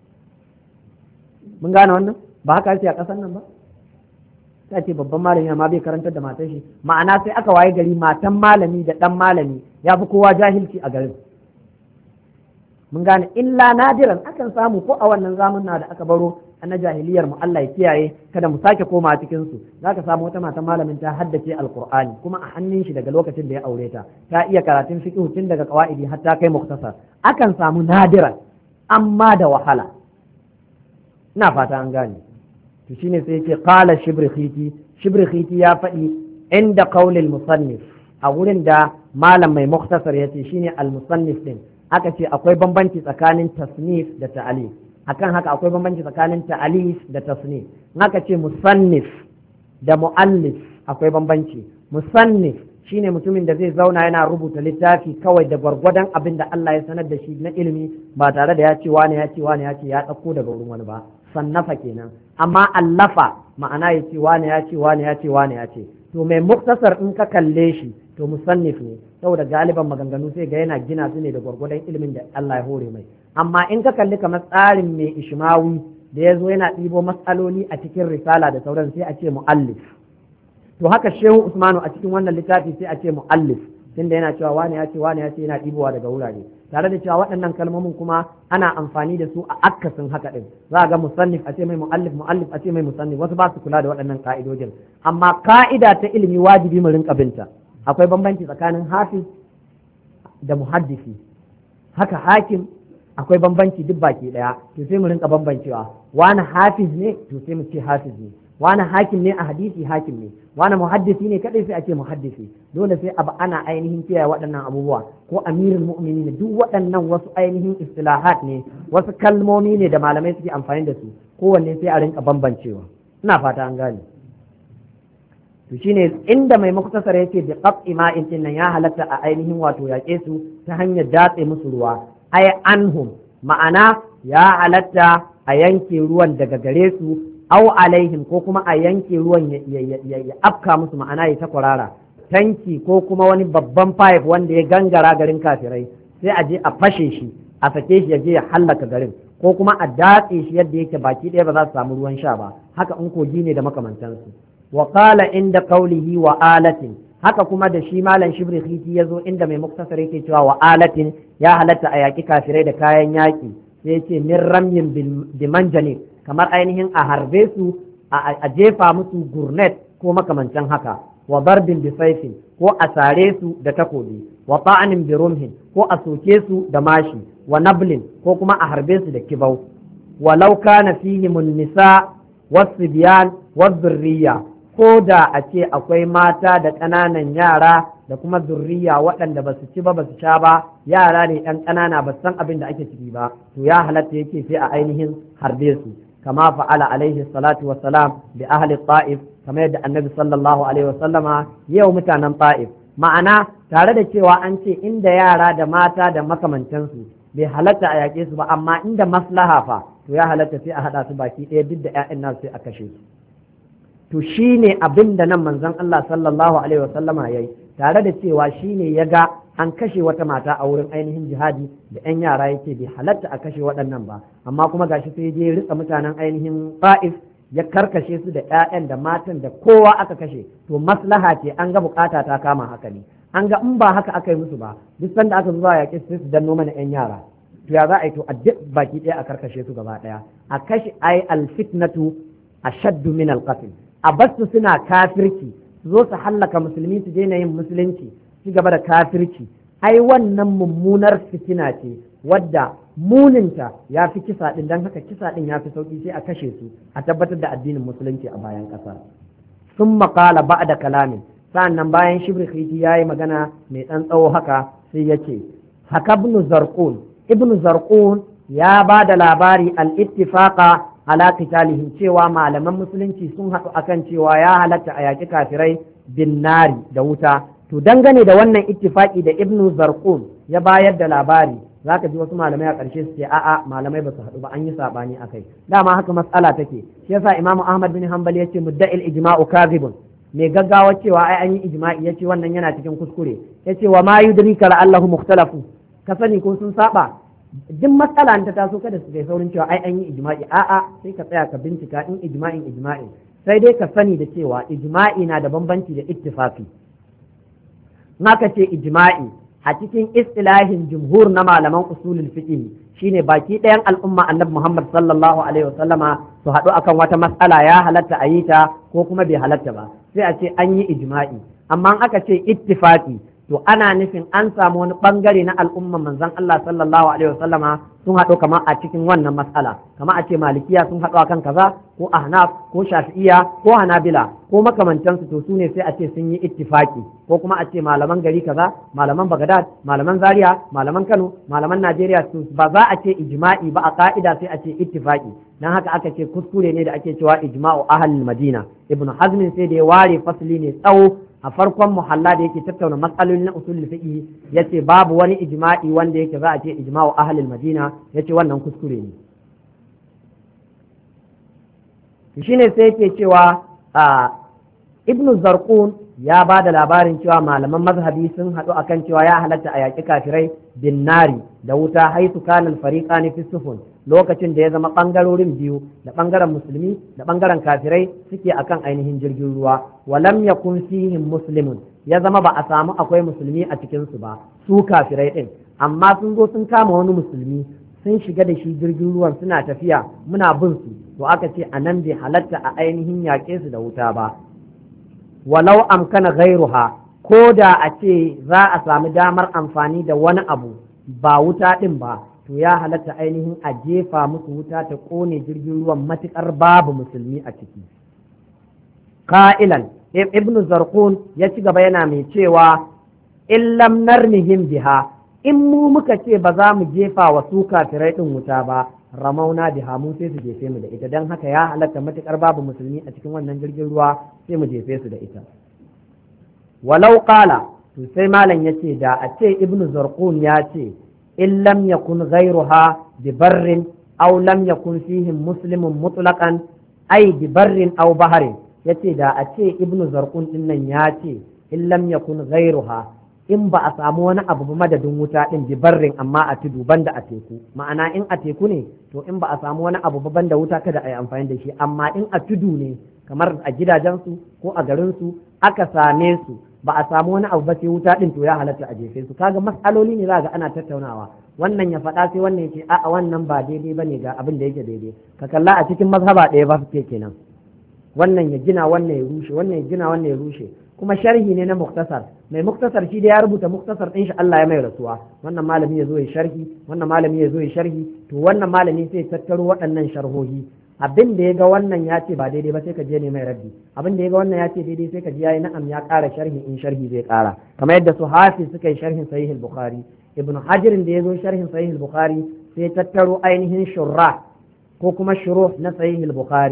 Mun gane wannan? Ba haka yake a ƙasar nan ba? Sai ce babban malami amma bai karantar da matar shi, ma'ana sai aka waye gari matan malami da ɗan malami ya fi kowa jahilci a garin. Mun gane, illa nadiran akan samu ko a wannan zamunna da aka baro na jahiliyar mu, Allah ya kiyaye kada mu sake koma cikin su. Zaka samu wata matan malamin ta haddace alqur'ani kuma a hannun shi daga lokacin da ya aure ta iya karatun fiqh tun daga qawaidi har ta kai muktasar. Akan samu nadiran amma da wahala. Ina fata an gane. To shine sai yace qala shibrikhiti ya faɗi inda qaulil musannif, a wurin da malam mai muktasar yace shine al-musannif din, aka ce akwai bambanci tsakanin tasnif da ta'alif. Akan haka akwai bambanci tsakanin ta'alif da tasnif. Haka ce musannif da mu'allif akwai bambanci. Musannif shine mutumin da zai zauna yana rubuta littafi kawai da gwargwadon abin da Allah ya sanar da shi na ilimi, ba tare da ya ce wani ya ce wani ya ce ya ɗauko daga wurin wani ba. Sannafa kenan. Amma allafa ma'ana ya ce wani ya ce wani ya ce wani ya ce. To mai muktasar in ka kalle shi to musannif ne, saboda galiban maganganu sai ga yana gina su ne da gwargwadon ilimin da Allah ya hore mai. Amma in ka kalli kamar tsarin mai ishmawi da ya zo yana ɗibo matsaloli a cikin risala da sauran, sai a ce mu'allif. To haka shehu Usmanu a cikin wannan littafi sai a ce mu'allif, tunda yana cewa wani ya ce wani ya ce yana ɗibowa daga wurare, tare da cewa waɗannan kalmomin kuma ana amfani da su a akasin haka ɗin. Za a ga musannif a ce mai mu'allif, mu'allif a ce mai musannif, wasu ba su kula da waɗannan ka'idojin. Amma ka'ida ta ilimi wajibi mu rinka binta. Akwai bambanci tsakanin hafiz da muhaddisi, haka hakim akwai bambanci duk baki daya. To sai mu rinka bambancewa, wani hafiz ne to sai mu ce hafiz ne, wani hakim ne a hadisi hakim ne, wani muhaddisi ne kadai sai a ce muhaddisi. Dole sai abu ana ainihin kiyaye waɗannan abubuwa. Ko amirul mu'minin, duk waɗannan wasu ainihin istilahat ne, wasu kalmomi ne da malamai suke amfani da su, kowanne sai a rinka bambancewa. Ina fata an gane. To shine inda mai muktasar yake bi qat'i ma'in din nan ya halatta a ainihin wato yaƙe su ta hanyar datse musu ruwa, ay anhum, ma'ana ya halatta a yanke ruwan daga gare su, au alaihim, ko kuma a yanke ruwan ya afka musu, ma'ana ya ta kwarara. Tanki ko kuma wani babban pipe wanda ya gangara garin kafirai, sai a je a fashe shi, a sake shi ya je ya hallaka garin, ko kuma a datse shi yadda yake baki ɗaya ba za su samu ruwan sha ba. Haka in kogi ne da makamantansu. Wa qala inda qawlihi wa alatin, haka kuma da shi malam shibrikhiti yazo inda mai muktasar yake cewa wa alatin ya halatta a yaki kafirai da kayan yaki, sai yace min ramyin bimanjani, kamar ainihin a harbe su a jefa musu gurnet ko makamancin haka, wa barbin bi saifin, ko a sare su da takobi, wa ta'anin bi rumhin, ko a soke su da mashi, wa nablin, ko kuma a harbe su da kibau. Walau kana fihim nisa was-sibyan waz-zurriya, ko da a ce akwai mata da ƙananan yara da kuma zurriya waɗanda ba su ci ba su sha ba, yara ne ɗan ƙanana ba san abin da ake ciki ba, to ya halatta yake sai a ainihin harbe su, kama fa'ala alaihi salatu wassalam bi ahli ta'if, kamar yadda annabi sallallahu alaihi wasallama yau mutanen ta'if. Ma'ana tare da cewa an ce inda yara da mata da makamantansu bai halatta a yaƙe su ba, amma inda maslaha fa to ya halatta sai a haɗa su baki ɗaya duk da 'ya'yan nasu sai a kashe su. to shine abin da nan manzon Allah sallallahu alaihi wasallama yayi, tare da cewa shine ya ga an kashe wata mata a wurin ainihin jihadi da 'yan yara, yake bai halatta a kashe waɗannan ba, amma kuma gashi sai je ritsa mutanen ainihin Ta'if ya karkashe su da 'ya'yan da matan da kowa aka kashe. To maslaha ce, an ga bukata ta kama haka ne, an ga in ba haka aka yi musu ba duk sanda aka zuwa yaƙi su danno mana 'yan yara, to ya za a yi to a duk baki ɗaya a karkashe su gaba ɗaya, a kashe ai alfitnatu ashaddu min alqatl, a basu suna kafirci su zo su hallaka musulmi su daina yin musulunci ci gaba da kafirci, ai wannan mummunar fitina ce wadda muninta ya fi kisa ɗin, don haka kisa ɗin ya fi sauƙi, sai a kashe su a tabbatar da addinin musulunci a bayan ƙasa. Sun maƙala ba da kalamin, sa'annan bayan Shibrikhiti ya yi magana mai ɗan tsawo haka sai ya ce haka ibnu zarqun ya ba da labari al-ittifaqa ala qitalihim, cewa malaman musulunci sun haɗu akan cewa ya halatta a yaƙi kafirai bin nari da wuta. To dangane da wannan ittifaki da ibnu zarqun ya bayar da labari, zaka ji wasu malamai a ƙarshe su ce a'a malamai ba su haɗu ba, an yi sabani akai. Dama haka mas'ala take, shi yasa Imam Ahmad bin Hanbal yace mudda'il ijma'u kadhibun, mai gaggawa cewa ai an yi ijma'i yace wannan yana cikin kuskure, yace wa ma yudrika la'allahu mukhtalafu, ka sani ko sun saba. Duk matsala ta taso kada su kai saurin cewa ai an yi ijma'i, a'a sai ka tsaya ka bincika in ijma'in, sai dai ka sani da cewa ijma'i na da bambanci da ittifaqi. Naka ce ijma'i a cikin istilahin jumhur na malaman usulul fiqh shine baki ɗayan al'umma annabi Muhammad sallallahu alaihi wasallama su haɗu akan wata mas'ala ya halatta a yi ta ko kuma bai halatta ba, sai a ce an yi ijma'i. Amma aka ce ittifaqi to ana nufin an samu wani bangare na al'umman manzon Allah sallallahu alaihi wasallama sun haɗu kamar a cikin wannan mas'ala, kamar a ce malikiya sun haɗu akan kaza, ko ahnaf ko shafi'iya ko hanabila ko makamantansu, to su ne sai a ce sun yi ittifaki, ko kuma a ce malaman gari kaza, malaman Baghdad, malaman Zaria, malaman Kano, malaman Najeriya, su ba za a ce ijma'i ba, a ka'ida sai a ce ittifaki. Dan haka aka ce kuskure ne da ake cewa ijma'u ahlul Madina. Ibn Hazm sai da ya ware fasli ne tsawo a farkon muhalla da yake tattauna matsaloli na usulul fiqh, yace babu wani ijma'i wanda yake za a ce ijma'u ahlul Madina, yace wannan kuskure ne. Shine sai yake cewa Ibn Zarqun ya ba da labarin cewa malaman mazhabi sun haɗu akan cewa ya halatta a yaƙi kafirai bin nari da wuta, haitu kanal fariqani fi sufun, lokacin da ya zama ɓangarorin biyu da ɓangaren musulmi da ɓangaren kafirai suke akan ainihin jirgin ruwa, walam yakun fihim muslimun, ya zama ba a samu akwai musulmi a cikin su ba su kafirai din, amma sun zo sun kama wani musulmi sun shiga da shi jirgin ruwan suna tafiya muna bin su, to aka ce anan bai halatta a ainihin yaƙe su da wuta ba. Walau amkana ghairuha, ko da a ce za a sami damar amfani da wani abu ba wuta din ba, to ya halatta ainihin a jefa musu wuta ta kone jirgin ruwan matukar babu musulmi a ciki. Qa'ilan, ibn Zarqun ya ci gaba yana mai cewa in lam narmihim biha, in mu muka ce ba za mu jefa wa su kafirai din wuta ba, ramauna biha, mu sai su jefe mu da ita, dan haka ya halatta matukar babu musulmi a cikin wannan jirgin ruwa sai mu jefe su da ita. Walau qala, to sai malam yace da a ce ibn Zarqun ya ce in lam yakun ghayruha bi barrin aw lam yakun fihim muslimun mutlaqan ay bi barrin aw bahrin, yace da a ce ibn Zarqun din nan ya ce in lam yakun ghayruha, in ba a samu wani abu ba madadin wuta din bi barrin, amma a tudu banda a teku, ma'ana in a teku ne to in ba a samu wani abu ba banda wuta kada a yi amfani da shi, amma in a tudu ne kamar a gidajensu ko a garinsu aka same su ba a samu wani abu ba sai wuta din, to ya halatta a jefe su. Kaga mas'aloli ne za ga ana tattaunawa, wannan ya faɗa sai wannan ya ce a'a wannan ba daidai bane ga abin da yake daidai. Ka kalla a cikin mazhaba ɗaya ba suke kenan, wannan ya gina wannan ya rushe, wannan ya gina wannan ya rushe, kuma sharhi ne na muktasar. Mai muktasar shi da ya rubuta muktasar ɗin shi Allah ya mai rasuwa, wannan malami ya zo ya sharhi, wannan malami ya zo ya sharhi, to wannan malami sai tattaro waɗannan sharhohi, abin da ya ga wannan ya ce ba daidai ba sai ka je ne mai raddi, abin da ya ga wannan ya ce daidai sai ka ji yayi na'am ya ƙara sharhi in sharhi zai ƙara, kamar yadda su Hafiz suka yi sharhin Sahih al-Bukhari. Ibn Hajar da ya zo sharhin Sahih al-Bukhari sai tattaro ainihin shurrah ko kuma shuruh na Sahih al-Bukhari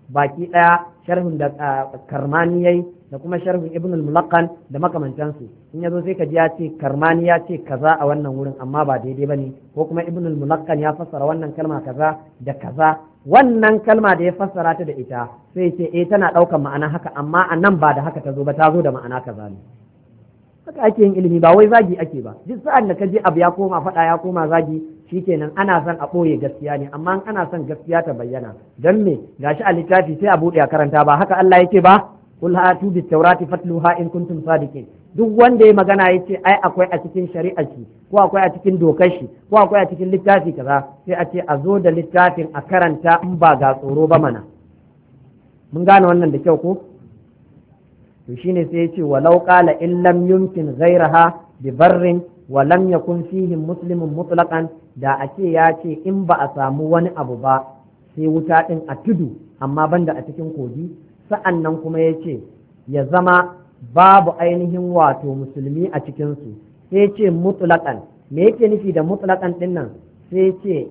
baki ɗaya sharhin da Karmani yayi da kuma sharhin Ibn al-Mulaqqan da makamantansu in yazo sai ka ji ya ce Karmani ya ce kaza a wannan wurin amma ba daidai bane ko kuma Ibn al-Mulaqqan ya fassara wannan kalma kaza da kaza wannan kalma da ya fassara ta da ita sai ce tana ɗaukar ma'ana haka amma a nan ba da haka ta zo ba ta zo da ma'ana kaza ne haka ake yin ilimi ba wai zagi ake ba duk sa'an da ka je abu ya koma faɗa ya koma zagi shikenan ana son a ɓoye gaskiya ne amma ana son gaskiya ta bayyana don me gashi a littafi sai a buɗe a karanta ba haka Allah yake ba kul hatu bit tawrati fatluha in kuntum sadiqin duk wanda ya magana yace ai akwai a cikin shari'ar shi ko akwai a cikin dokar shi ko akwai a cikin littafi kaza sai a ce a zo da littafin a karanta in ba ga tsoro ba mana mun gane wannan da kyau ko to shine sai yace walau qala in lam yumkin ghayraha bi barrin wa lam yakun fihi muslimun mutlaqan da ake ya ce in ba a samu wani abu ba sai wuta din a tudu amma banda a cikin kogi sa'annan kuma yace ya zama babu ainihin wato musulmi a cikin su sai ce mutlaqan me yake nufi da mutlaqan din nan sai ce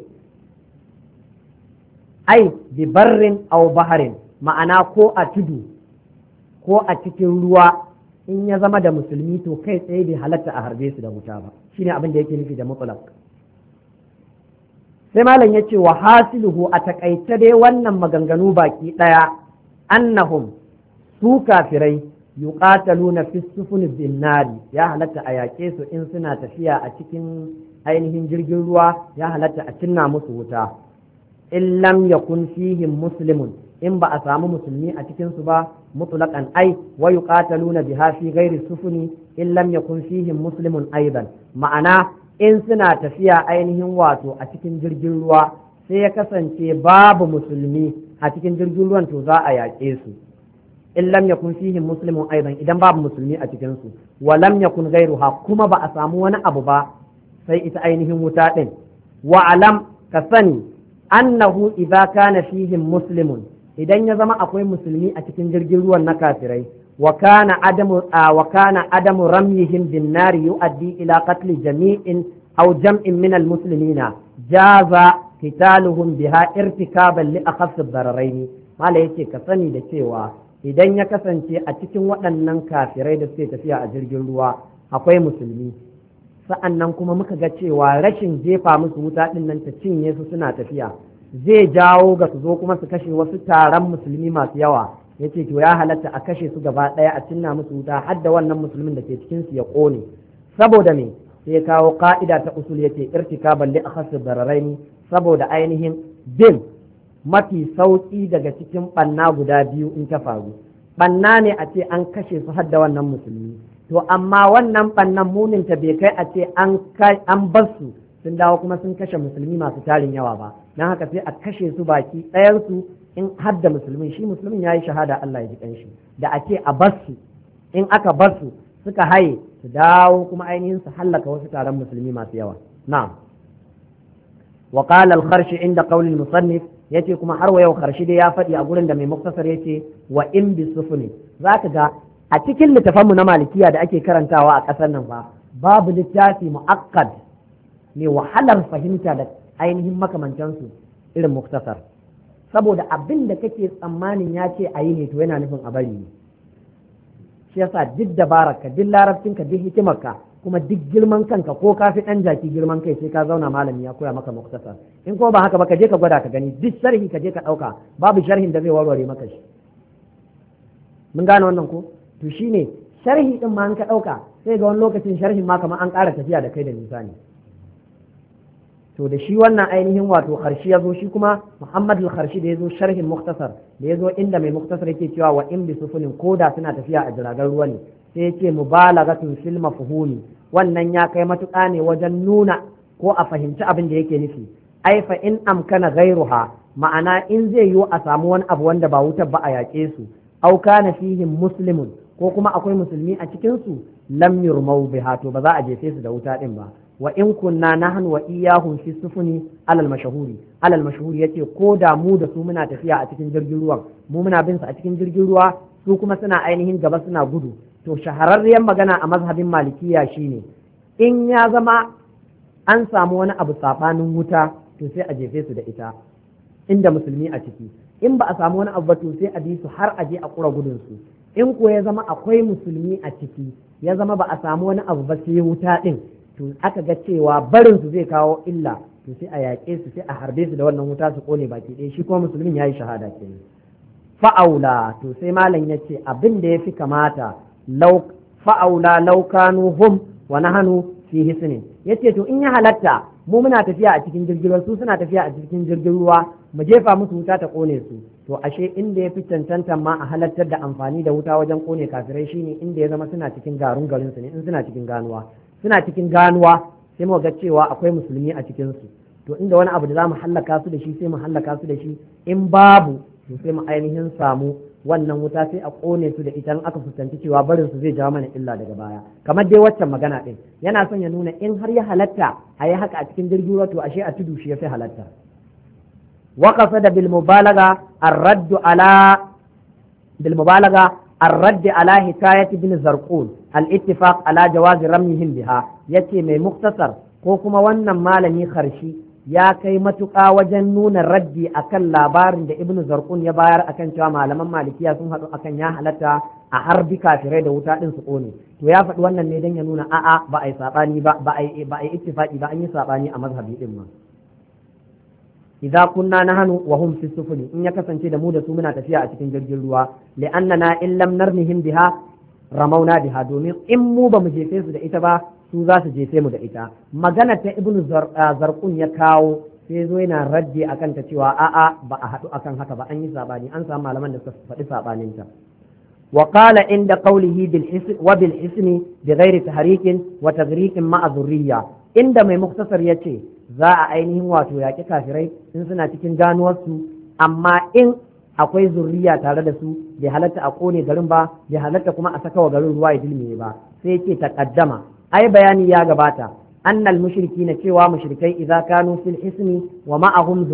ai bi barrin aw baharin ma'ana ko a tudu ko a cikin ruwa in ya zama da musulmi to kai tsaye bai halatta a harbe su da wuta ba shine abin da yake nufi da mutlaq sai malam ya ce wa hasiluhu a takaice dai wannan maganganu baki daya annahum su kafirai yuqataluna fi sufun bin nari ya halatta a yaƙe su in suna tafiya a cikin ainihin jirgin ruwa ya halatta a cinna musu wuta in lam yakun fihim muslimun in ba a samu musulmi a cikin su ba mutlaqan ai wa yuqataluna biha fi ghairi sufuni in lam yakun fihim muslimun aidan ma'ana in suna tafiya ainihin wato a cikin jirgin ruwa sai ya kasance babu musulmi a cikin jirgin ruwan to za a yaƙe su in lam yakun fihim muslimun aidan idan babu musulmi a cikin su wa lam yakun ghairuha kuma ba a samu wani abu ba sai ita ainihin wuta din wa alam ka sani annahu idza kana fihim muslimun idan ya zama akwai musulmi a cikin jirgin ruwan na kafirai wa kana adamu ramyihim bin nari yu'addi ila qatl jami'in aw jam'in min al-muslimina jaza qitaluhum biha irtikaban li akhaf ad-dararain mala yace ka sani da cewa idan ya kasance a cikin waɗannan kafirai da suke tafiya a jirgin ruwa akwai musulmi sa'annan kuma muka ga cewa rashin jefa musu wuta din nan ta cinye su suna tafiya zai jawo ga su zo kuma su kashe wasu taron musulmi masu yawa ya ce to ya halatta a kashe su gaba ɗaya a cinna musu wuta har da wannan musulmin da ke cikin su ya ƙone saboda me sai ya kawo ka'ida ta usul yace irtikaban li akhas dararaini saboda ainihin bin mafi sauki daga cikin banna guda biyu in ta faru banna ne a ce an kashe su har da wannan musulmi to amma wannan bannan muninta bai kai a ce an bar su sun dawo kuma sun kashe musulmi masu tarin yawa ba don haka sai a kashe su baki ɗayansu in har da musulmin shi musulmin ya yi shahada Allah ya ji ƙanshi da a ce a bar su in aka bar su suka haye su dawo kuma ainihin su hallaka wasu taron musulmi masu yawa na'am wa qala al-kharshi inda qawli al-musannif yace kuma har wa yau kharshi dai ya faɗi a gurin da mai muktasar yace wa in bi sufuni zaka ga a cikin littafanmu na malikiya da ake karantawa a ƙasar nan fa babu littafi mu'akkad mai wahalar fahimta da ainihin makamantansu irin muktasar saboda abin da kake tsammanin ya ce a yi ne to yana nufin a bari ne shi yasa duk dabararka duk larabcinka duk hikimarka kuma duk girman kanka ko ka fi ɗan jaki girman kai sai ka zauna malami ya koya maka muktasar in ko ba haka ba ka je ka gwada ka gani duk sharhi ka je ka ɗauka babu sharhin da zai warware maka shi mun gane wannan ko to shine sharhi din ma an ka ɗauka sai ga wani lokacin sharhin ma kamar an ƙara tafiya da kai da nisa ne to da shi wannan ainihin wato kharshi ya zo shi kuma Muhammad al-Kharshi da ya zo sharhin muktasar da ya zo inda mai muktasar yake cewa wa in bi sufunin koda suna tafiya a jiragen ruwa ne sai ya ce mubalaghatun fil mafhumi wannan ya kai matuƙa ne wajen nuna ko a fahimci abin da yake nufi ai fa in amkana ghairuha ma'ana in zai yiwu a samu wani abu wanda ba wutar ba a yaƙe su au kana fihim muslimun ko kuma akwai musulmi a cikin su lam yurmau biha to ba za a jefe su da wuta din ba wa in kunna nahnu wa iyyahum fi sufuni alal mashhuri yace ko da mu da su muna tafiya a cikin jirgin ruwan mu muna bin su a cikin jirgin ruwa su kuma suna ainihin gaba suna gudu to shahararriyar magana a mazhabin malikiya shine in ya zama an samu wani abu sabanin wuta to sai a jefe su da ita inda musulmi a ciki in ba a samu wani abu ba to sai a bi su har a je a kura gudun su. In ko ya zama akwai musulmi a ciki ya zama ba a samu wani abu ba sai wuta din, to aka ga cewa barin su zai kawo illa, to sai a yaƙe su, sai a harbe su da wannan wuta su kone baki ɗaya, shi kuma musulmin ya yi shahada kenan. Fa'aula, to sai malam ya ce abin da ya fi kamata fa'aula laukanu hum wa nahanu fi hisnin, ya ce to in ya halatta mu muna tafiya a cikin jirgin ruwa, su suna tafiya a cikin jirgin ruwa, mu jefa musu wuta ta kone su, to ashe inda ya fi cancanta ma a halartar da amfani da wuta wajen kone kafirai shine inda ya zama suna cikin garin su ne, in suna cikin ganuwa sai mu ga cewa akwai musulmi a cikin su, to inda wani abu da za mu hallaka su da shi sai mu hallaka su da shi, in babu to sai mu ainihin samu wannan wuta sai a kone su da ita, in aka fuskanci cewa barin su zai jawo mana illa daga baya. Kamar dai waccan magana din yana son ya nuna in har ya halatta a yi haka a cikin jirgin ruwa, to ashe a tudu shi ya fi halatta. وقصد بالمبالغة الرد على حكاية ابن زرقون الاتفاق على جواز رميهم بها. yace mai muktasar ko kuma wannan malami Kharshi ya kai matuƙa wajen nuna raddi akan labarin da ibn Zarqun ya bayar akan cewa malaman malikiya sun haɗu akan ya halatta a harbi kafirai da wuta din su ƙone. To ya faɗi wannan ne don ya nuna a'a ba a yi saɓani ba a yi ittifaqi ba, an yi saɓani a mazhabi din ma. idza kunna nahnu wa hum fi sufuni, in ya kasance da mu da su muna tafiya a cikin jirgin ruwa, li'annana in lam narmihim biha ramauna biha, domin in mu ba mu jefe su da ita ba su za su jefe mu da ita. Magana ta ibnu zarqun ya kawo sai zo yana raddi akan ta cewa a'a ba a haɗu akan haka ba, an yi sabani, an samu malaman da suka faɗi sabanin ta. wa qala inda qawlihi bil ism wa bil ismi bi ghairi tahrikin wa tagriqin ma'a dhurriyya, inda mai muktasar yace za a ainihin wato yaƙi kafirai in suna cikin ganuwarsu, amma in akwai zurriya tare da su bai halatta a kone garin ba, bai halatta kuma a saka wa garin ruwa ya dilmiye ba. Sai yake taqaddama, ai bayani ya gabata, annal mushrikina cewa mushrikai idza kanu fil hisni wa ma'ahum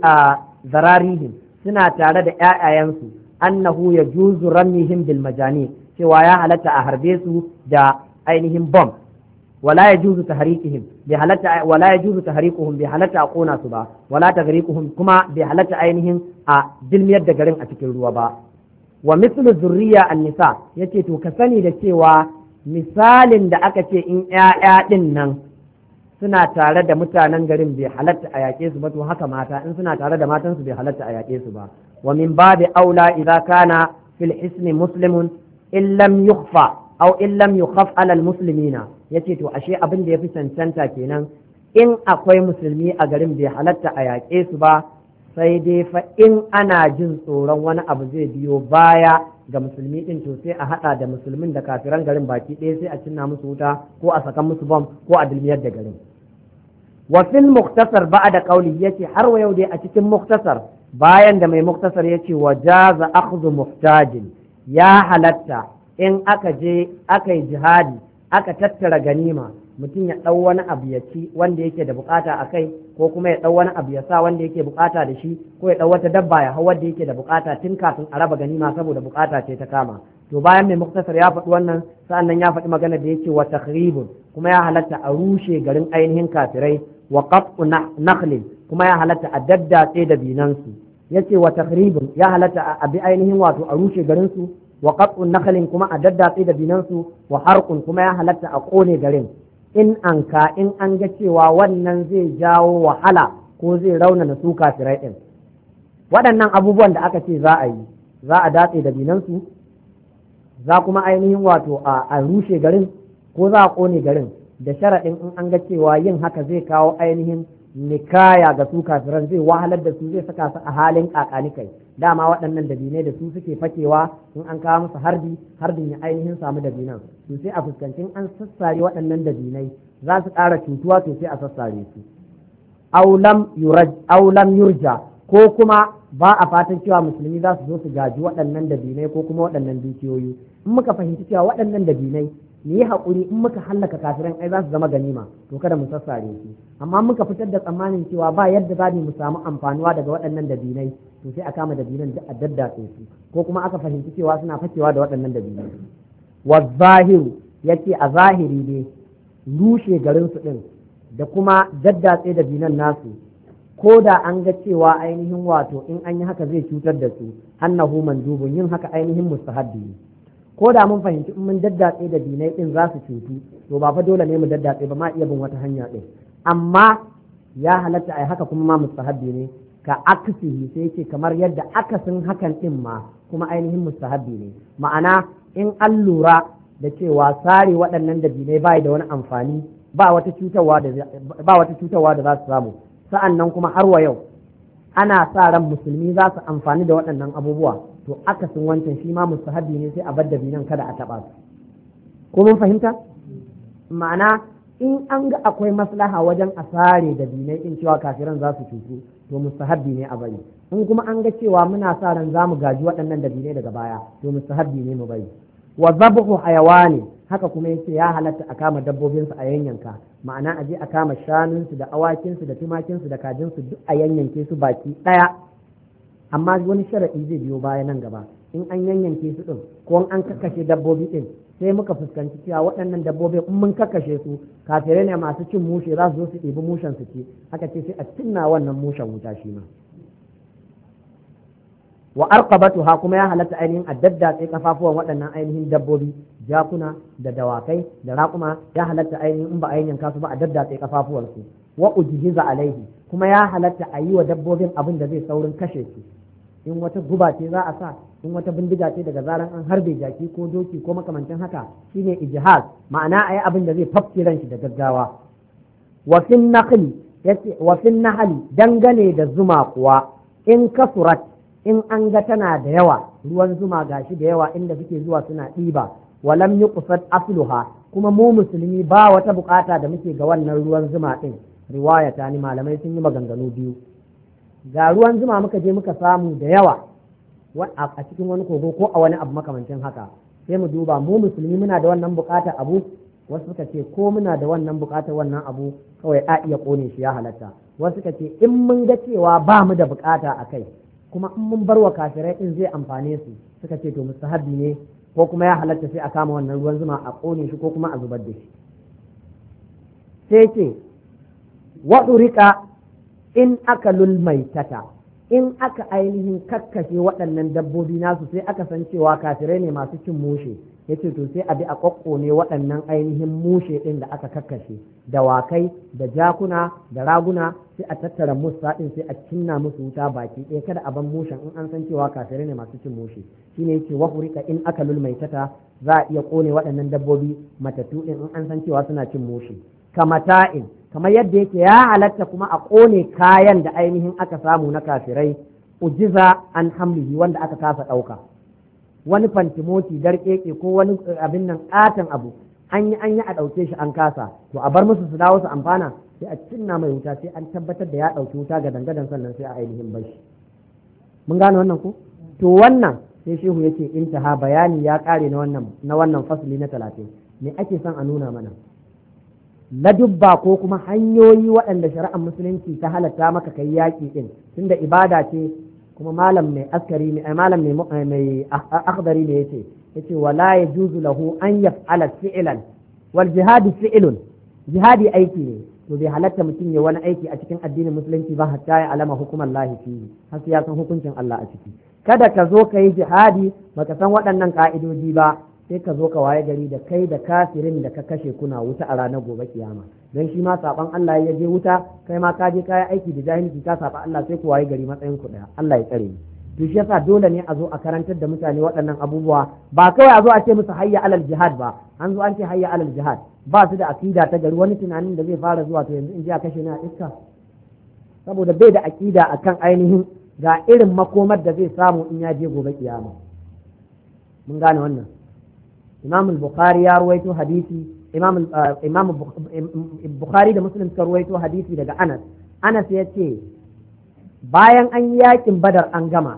zararihim, suna tare da ƴaƴayensu, annahu yajuzu ramihim bil majani, cewa ya halatta a harbe su da ainihin bomb. ولا يجوز تحريقهم بحالة ولا يجوز تحريقهم بحالة أقونا سبا ولا تغريقهم كما بحالة عينهم دلم يد غرين أتكل روبا. ومثل الذرية النساء yace to ka sani da cewa misalin da aka ce in ƴaƴa din nan suna tare da mutanen garin bai halatta a yaƙe su ba, to haka mata in suna tare da matansu bai halatta a yaƙe su ba. wa min babi aula idza kana fil ismi muslimun in lam yukhfa aw in lam yukhaf ala al muslimina, yace to ashe abin da yafi cancanta kenan in akwai musulmi a garin bai halatta a yaƙe su ba, sai dai fa in ana jin tsoron wani abu zai biyo baya ga musulmi din, to sai a hada da musulmin da kafiran garin baki ɗaya sai a cinna musu wuta ko a saka musu bom ko a dilmiyar da garin. wa fil muktasar ba'da qawli, yace har wa yau dai a cikin muktasar bayan da mai muktasar yace wa jaza akhdhu muhtajin, ya halatta in aka je aka yi jihadi aka tattara ganima, mutum ya ɗau wani abu ya ci wanda yake da bukata a kai, ko kuma ya ɗau wani abu ya sa wanda yake bukata da shi, ko ya ɗau wata dabba ya hau wanda yake da bukata tun kafin a raba ganima saboda bukata ce ta kama. To bayan mai muktasar ya faɗi wannan, sa'annan ya faɗi magana da yake wa takhribun, kuma ya halatta a rushe garin ainihin kafirai, wa qat'u nakhlin, kuma ya halatta a daddatse da binansu. Yace wa takhribun ya halatta a bi ainihin wato a rushe garin su, wa qat'un nakhlin kuma a daddatse da binansu, wa harqun kuma ya halatta a kone garin, in an ga cewa wannan zai jawo wahala ko zai raunana su kafirai din. Waɗannan abubuwan da aka ce za a yi, za a datse da binansu, za kuma ainihin wato a rushe garin, ko za a kone garin, da sharaɗin in an ga cewa yin haka zai kawo ainihin nikaya ga su kafiran, zai wahalar da su, zai saka su a halin kakanikai. Dama waɗannan dabinai da su suke fakewa in an kawo musu harbin ya ainihin samu dabinan, to sai a fuskancin an sassare waɗannan dabinai za su ƙara cutuwa, to sai a sassare su. aulam yurja, ko kuma ba a fatan cewa musulmi za su zo su gaji waɗannan dabinai ko kuma waɗannan dukiyoyi. In muka fahimci cewa waɗannan dabinai mu yi haƙuri, in muka hallaka kafiran ai za su zama ganima, to kada mu sassare su. Amma muka fitar da tsammanin cewa ba yadda za mu samu amfanuwa daga waɗannan dabinai, to sai a kama dabinan duk a daddatse su, ko kuma aka fahimci cewa suna fakewa da waɗannan dabinai. wa zahiru yace a zahiri ne rushe garin su din da kuma daddatse dabinan nasu ko da an ga cewa ainihin wato in an yi haka zai cutar da su annahu mandubun, yin haka ainihin mustahabbi ne. ko da mun fahimci in mun daddatse da dinai din za su cutu to ba fa dole ne mu daddatse ba, ma iya bin wata hanya din, amma ya halatta ai haka kuma ma mustahabbi ne. ka aksihi sai ce kamar yadda akasin hakan din ma kuma ainihin mustahabbi ne. ma'ana in an lura da cewa sare waɗannan dabinai bai da wani amfani, ba wata cutarwa da za su samu, sa'an nan kuma har wa yau ana sa ran musulmi za su amfani da waɗannan abubuwa, to akasin wancan shi ma mustahabbi ne sai a bar dabinan kada a taɓa su. ko mun fahimta? ma'ana in an ga akwai maslaha wajen a sare dabinai in cewa kafiran za su cutu, to mustahabbi ne a bari. in kuma an ga cewa muna sa ran za mu gaji waɗannan dabinai daga baya, to mustahabbi ne mu bari. wa zabhu hayawani, haka kuma yace ya halatta a kama dabbobinsu a yanyanka, ma'ana a je a kama shanunsu da awakinsu da tumakinsu da kajinsu duk a yanyanke su baki ɗaya, amma wani sharaɗi zai biyo baya nan gaba. in an yanyanke su ɗin ko an kakkashe dabbobi ɗin, sai muka fuskanci cewa waɗannan dabbobi in mun kakkashe su kafirai ne masu cin mushe za su zo su ɗebi mushen su ci, aka ce sai a cinna wannan mushen wuta shi ma. wa arqabatuha, kuma ya halatta ainihin a daddatse kafafuwan waɗannan ainihin dabbobi, jakuna da dawakai da raƙuma, ya halatta ainihin in ba a yanyanka su ba a daddatse kafafuwansu. wa ujhiza alaihi, kuma ya halatta a yi wa dabbobin abin da zai saurin kashe su. in wata guba ce za a sa, in wata bindiga ce daga zaran an harbe jaki ko doki ko makamancin haka, shine ijhaz, ma'ana a yi abin da zai fafke ran shi da gaggawa. wa fin nahli dangane da zuma kuwa, in kasurat, in an ga tana da yawa, ruwan zuma gashi da yawa inda suke zuwa suna ɗiba, walam yuqsad asluha, kuma mu musulmi ba wata bukata da muke ga wannan ruwan zuma din. riwayata ni malamai sun yi maganganu biyu. ga ruwan zuma muka je muka samu da yawa a cikin wani kogo ko a wani abu makamancin haka, sai mu duba mu musulmi muna da wannan bukatar abu. wasu suka ce ko muna da wannan bukatar wannan abu kawai a iya kone shi ya halatta. wasu suka ce in mun ga cewa ba mu da bukata a kai, kuma in mun bar wa kafirai in zai amfane su, suka ce to mustahabbi ne ko kuma ya halatta sai a kama wannan ruwan zuma a kone shi ko kuma a zubar da shi. sai ce waɗurika in aka lulmaitata, in aka ainihin kakkashe waɗannan dabbobi nasu sai aka san cewa kafirai ne masu cin mushe, ya ce to sai a bi a ƙwaƙƙone waɗannan ainihin mushe ɗin da aka kakkashe, dawakai da jakuna da raguna, sai a tattara musa ɗin sai a cinna musu wuta baki ɗaya, kada a ban mushen in an san cewa kafirai ne masu cin mushe. shine yake wahurika in aka lulmaitata, za a iya ƙone waɗannan dabbobi matattu ɗin in an san cewa suna cin mushe. kamata'in, kamar yadda yake ya halatta kuma a ƙone kayan da ainihin aka samu na kafirai, ujiza an hamlihi, wanda aka kasa ɗauka. wani fantimoti darƙeƙe ko wani abin nan ƙaton abu an yi a ɗauke shi an kasa, to a bar musu su dawo su amfana, sai a cinna mai wuta sai an tabbatar da ya ɗauki wuta ga dangadan, sannan sai a ainihin bashi. mun gane wannan ko? to wannan sai shehu ya ce intaha, bayani ya ƙare na wannan fasli na 30. me ake son a nuna mana? ladubba ko kuma hanyoyi waɗanda shari'ar musulunci ta halatta maka kai yaƙi ɗin, tunda ibada ce. kuma malam mai askari ne, malam mai akhdari ne yace wala yajuzu lahu an yaf'ala fi'lan wal jihadu fi'lun, jihadi aiki ne, to bai halatta mutum ya wani aiki a cikin addinin musulunci ba hatta ya alama hukuman lahi fihi, har sai ya san hukuncin Allah a ciki. kada ka zo ka yi jihadi baka san waɗannan ka'idoji ba, sai ka zo ka waye gari da kai da kafirin da ka kashe kuna wuta a ranar gobe kiyama. don shi ma saban Allah ya je wuta, kai ma ka je ka yi aiki da jahilci ka saba Allah, sai ku waye gari matsayin ku daya. Allah ya tsare ni. to shi yasa dole ne a zo a karantar da mutane waɗannan abubuwa, ba kawai a zo a ce musu hayya alal jihad ba. an zo an ce hayya alal jihad, ba su da akida ta gari, wani tunanin da zai fara zuwa to yanzu in je a kashe ni a iska, saboda bai da akida akan ainihin ga irin makomar da zai samu in ya je gobe kiyama. mun gane wannan. Imam al-Bukhari ya ruwaito hadisi, Imam Bukhari da Muslim suka ruwaito hadisi daga Anas. Anas ya ce bayan an yi yakin Badar an gama,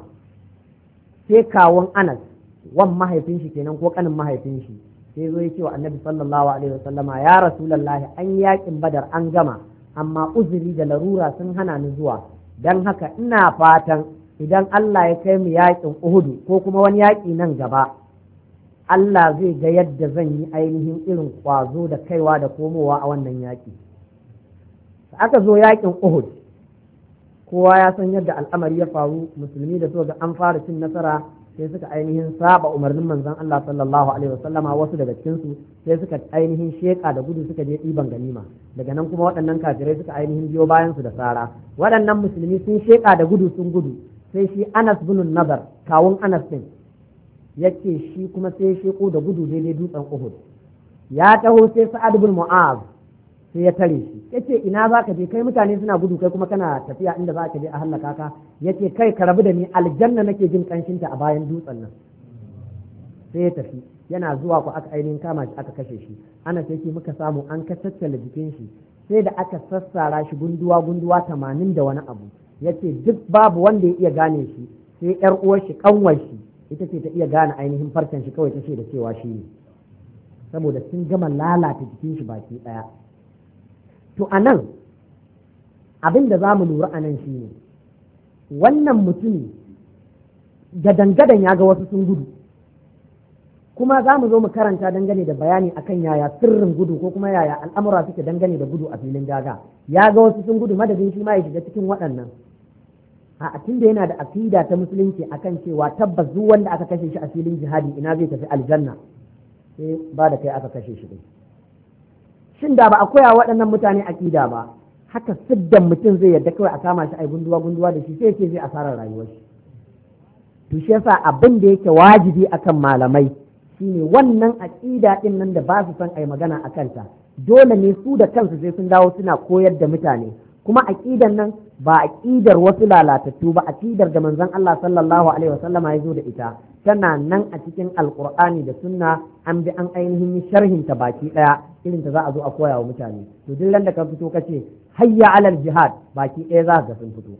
sai kawun Anas, wan mahaifin shi kenan ko kanin mahaifin shi, sai zo ya ce wa Annabi sallallahu alaihi wasallama, ya Rasulullahi, an yakin Badar an gama, amma uzuri da larura sun hana ni zuwa, dan haka ina fatan idan Allah ya kai mu yakin Uhud ko kuma wani yaki nan gaba, Allah zai ga yadda zan yi ainihin irin kwazo da kaiwa da komowa a wannan yaƙi. aka zo yaƙin Uhud, kowa ya san yadda al'amari ya faru. Musulmi da suka ga an fara cin nasara sai suka ainihin saba umarnin manzon Allah sallallahu alaihi wasallama, wasu daga cikin su sai suka ainihin sheka da gudu suka je ɗiban ganima. Daga nan kuma waɗannan kafirai suka ainihin biyo bayan su da sara. Waɗannan musulmi sun sheka da gudu sun gudu, sai shi Anas bin Nadar, kawun Anas din, yace shi kuma sai sheko da gudu daidai dutsen Uhud. Ya taho sai Sa'ad bin Mu'az sai ya tare shi, yace ina zaka je, kai mutane suna gudu kai kuma kana tafiya inda zaka je a hallaka ka. Yace kai ka rabu da ni, aljanna nake jin kanshinta a bayan dutsen nan. Sai ya tafi, yana zuwa ku aka ainihin kama shi aka kashe shi. Ana sai muka samu an kacaccala jikin shi sai da aka sassara shi gunduwa 80 da wani abu. Yace duk babu wanda ya iya gane shi sai yar uwar shi kanwar shi ita ce ta iya gane ainihin farcen shi, kawai ta ce da cewa shi ne, saboda sun gama lalata jikin shi baki daya. To a nan abin da za mu lura a nan shi ne wannan mutumi gadan ya ga wasu sun gudu, kuma za mu zo mu karanta dangane da bayani akan yaya sirrin gudu ko kuma yaya al'amura suke dangane da gudu a filin daga. Ya ga wasu sun gudu, madadin shi ma ya shiga cikin waɗannan. A tun da yana da aqida ta musulunci akan cewa tabbas duk wanda aka kashe shi a filin jihadi ina zai tafi aljanna, sai ba da kai aka kashe shi dai. Shin da ba a koya waɗannan mutane aqida ba, haka siddan mutum zai yadda kawai a kama shi a gunduwa da shi sai ce zai asarar rayuwar shi. To shi yasa abin da yake wajibi akan malamai shine wannan aqida din nan da ba su son ai magana akan ta, dole ne su da kansu sai sun dawo suna koyar da mutane. Kuma aqidan nan ba aqidar wasu lalatattu ba, aqidar da manzon Allah sallallahu alaihi wasallama ya zo da ita, tana nan a cikin alqur'ani da sunna, an bi an ainihin sharhin ta baki daya, irin ta za a zo a koya wa mutane. To duk ran da ka fito kace hayya alal jihad, baki daya za ka sun fito.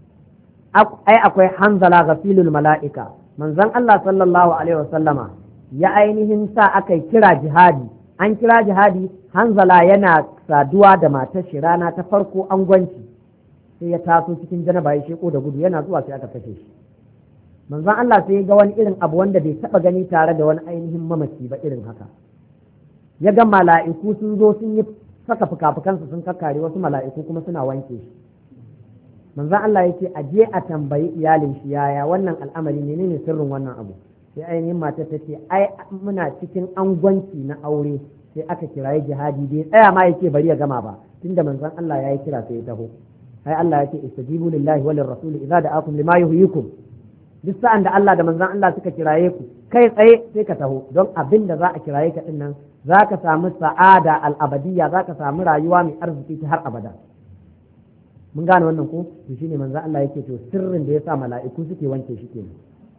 Ai akwai hanzala ghafilul mala'ika, manzon Allah sallallahu alaihi wasallama ya ainihin sa aka kira jihadi. An kira jihadi, hanzala yana saduwa da matar shi rana ta farko angwanci, sai ya taso cikin janaba ya sheko da gudu, yana zuwa sai aka kashe shi. Manzon Allah sai ya ga wani irin abu wanda bai taba gani tare da wani ainihin mamaci ba irin haka. Ya ga mala'iku sun zo sun yi saka fuka-fukansu sun kakkare, wasu mala'iku kuma suna wanke shi. Manzon Allah ya ce a je a tambayi iyalin shi yaya wannan al'amari, menene sirrin wannan abu. Sai ainihin matar ta ce ai muna cikin angwanci na aure, sai aka kirayi jihadi, bai tsaya ma yake bari ya gama ba, tunda manzon Allah ya yi kira sai ya taho. Ai Allah ya ce istajibu lillahi wa lirrasuli idza da'akum lima yuhyikum. Duk sa'an da Allah da manzon Allah suka kiraye ku kai tsaye sai ka taho, don abin da za a kiraye ka din nan za ka samu sa'ada al'abadiyya, za ka samu rayuwa mai arziki ta har abada. Mun gane wannan ko? To shine manzon Allah yake to sirrin da yasa mala'iku suke wanke shi kenan.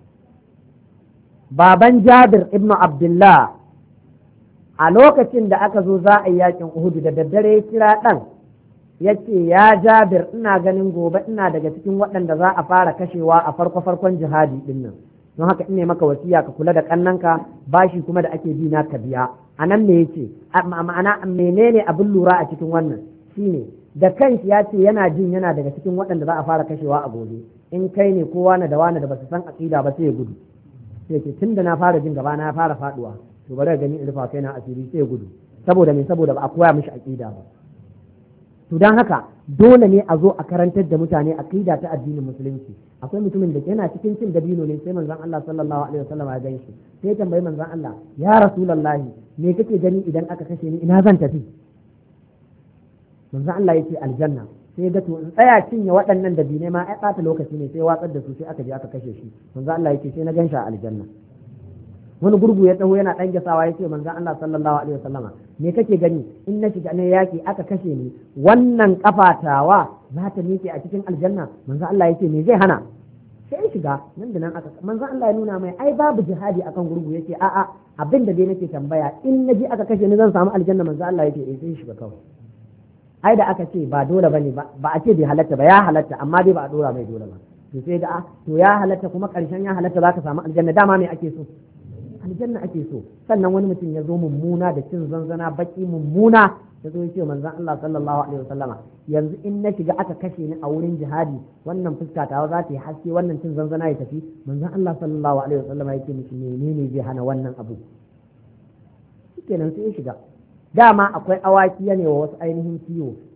Baban Jabir ibn Abdullah a lokacin da aka zo za a yi yakin Uhud da daddare ya kira ɗan ya ce ya Jabir, ina ganin gobe ina daga cikin waɗanda za a fara kashewa a farkon jihadi ɗin nan, don haka ina maka wasiya ka kula da ƙannanka, bashi kuma da ake bi na ka biya. A nan ne yace ma'ana menene abin lura a cikin wannan shine da kanshi ya ce yana jin yana daga cikin waɗanda za a fara kashewa a gobe. In kai ne ko wani da wani da ba su san aqida ba sai ya gudu, sai ce tunda na fara jin gaba na fara faduwa, to bari gani in rufa kaina asiri, sai ya gudu. Saboda me? Saboda ba a koya mishi aqida ba. To dan haka dole ne a zo a karantar da mutane aqida ta addinin musulunci. Akwai mutumin da yana cikin cin dabino ne, sai manzon Allah sallallahu alaihi wasallam ya gan shi, sai ya tambayi manzon Allah, ya rasulullahi me kake gani idan aka kashe ni, ina zan tafi? Manzon Allah yace aljanna. Sai ga to in tsaya cinye waɗannan dabinai ma ai ɓata lokaci ne, sai watsar da su, sai aka je aka kashe shi. Manzon Allah yace sai na gan shi a aljanna. Wani gurgu ya taho yana ɗan gasawa ya ce manzon Allah sallallahu alaihi wasallama me kake gani in na shiga ne yaki aka kashe ni, wannan kafatawa za ta miƙe a cikin aljanna? Manzon Allah ya ce me zai hana? Sai shiga nan da nan aka manzon Allah ya nuna mai ai babu jihadi akan gurgu, ya ce a'a abin da dai nake tambaya in na ji aka kashe ni zan samu aljanna? Manzon Allah ya ce sai shiga kawai. Ai da aka ce ba dole bane ba a ce bai halatta ba, ya halatta amma dai ba a dora mai dole ba. To sai da to ya halatta kuma karshen ya halatta za ka samu aljanna, dama me ake so? Aljanna ake so. Sannan wani mutum ya zo mummuna da cin zanzana baki mummuna, ya zo ya ce manzon Allah sallallahu alaihi wasallama yanzu in na shiga aka kashe ni a wurin jihadi wannan fuska ta za ta yi haske, wannan cin zanzana ya tafi? Manzon Allah sallallahu alaihi wasallama ya ce mishi menene zai hana wannan abu? shikenan sai ya shiga. Dama akwai awaki ya ne wa wasu ainihin kiwo,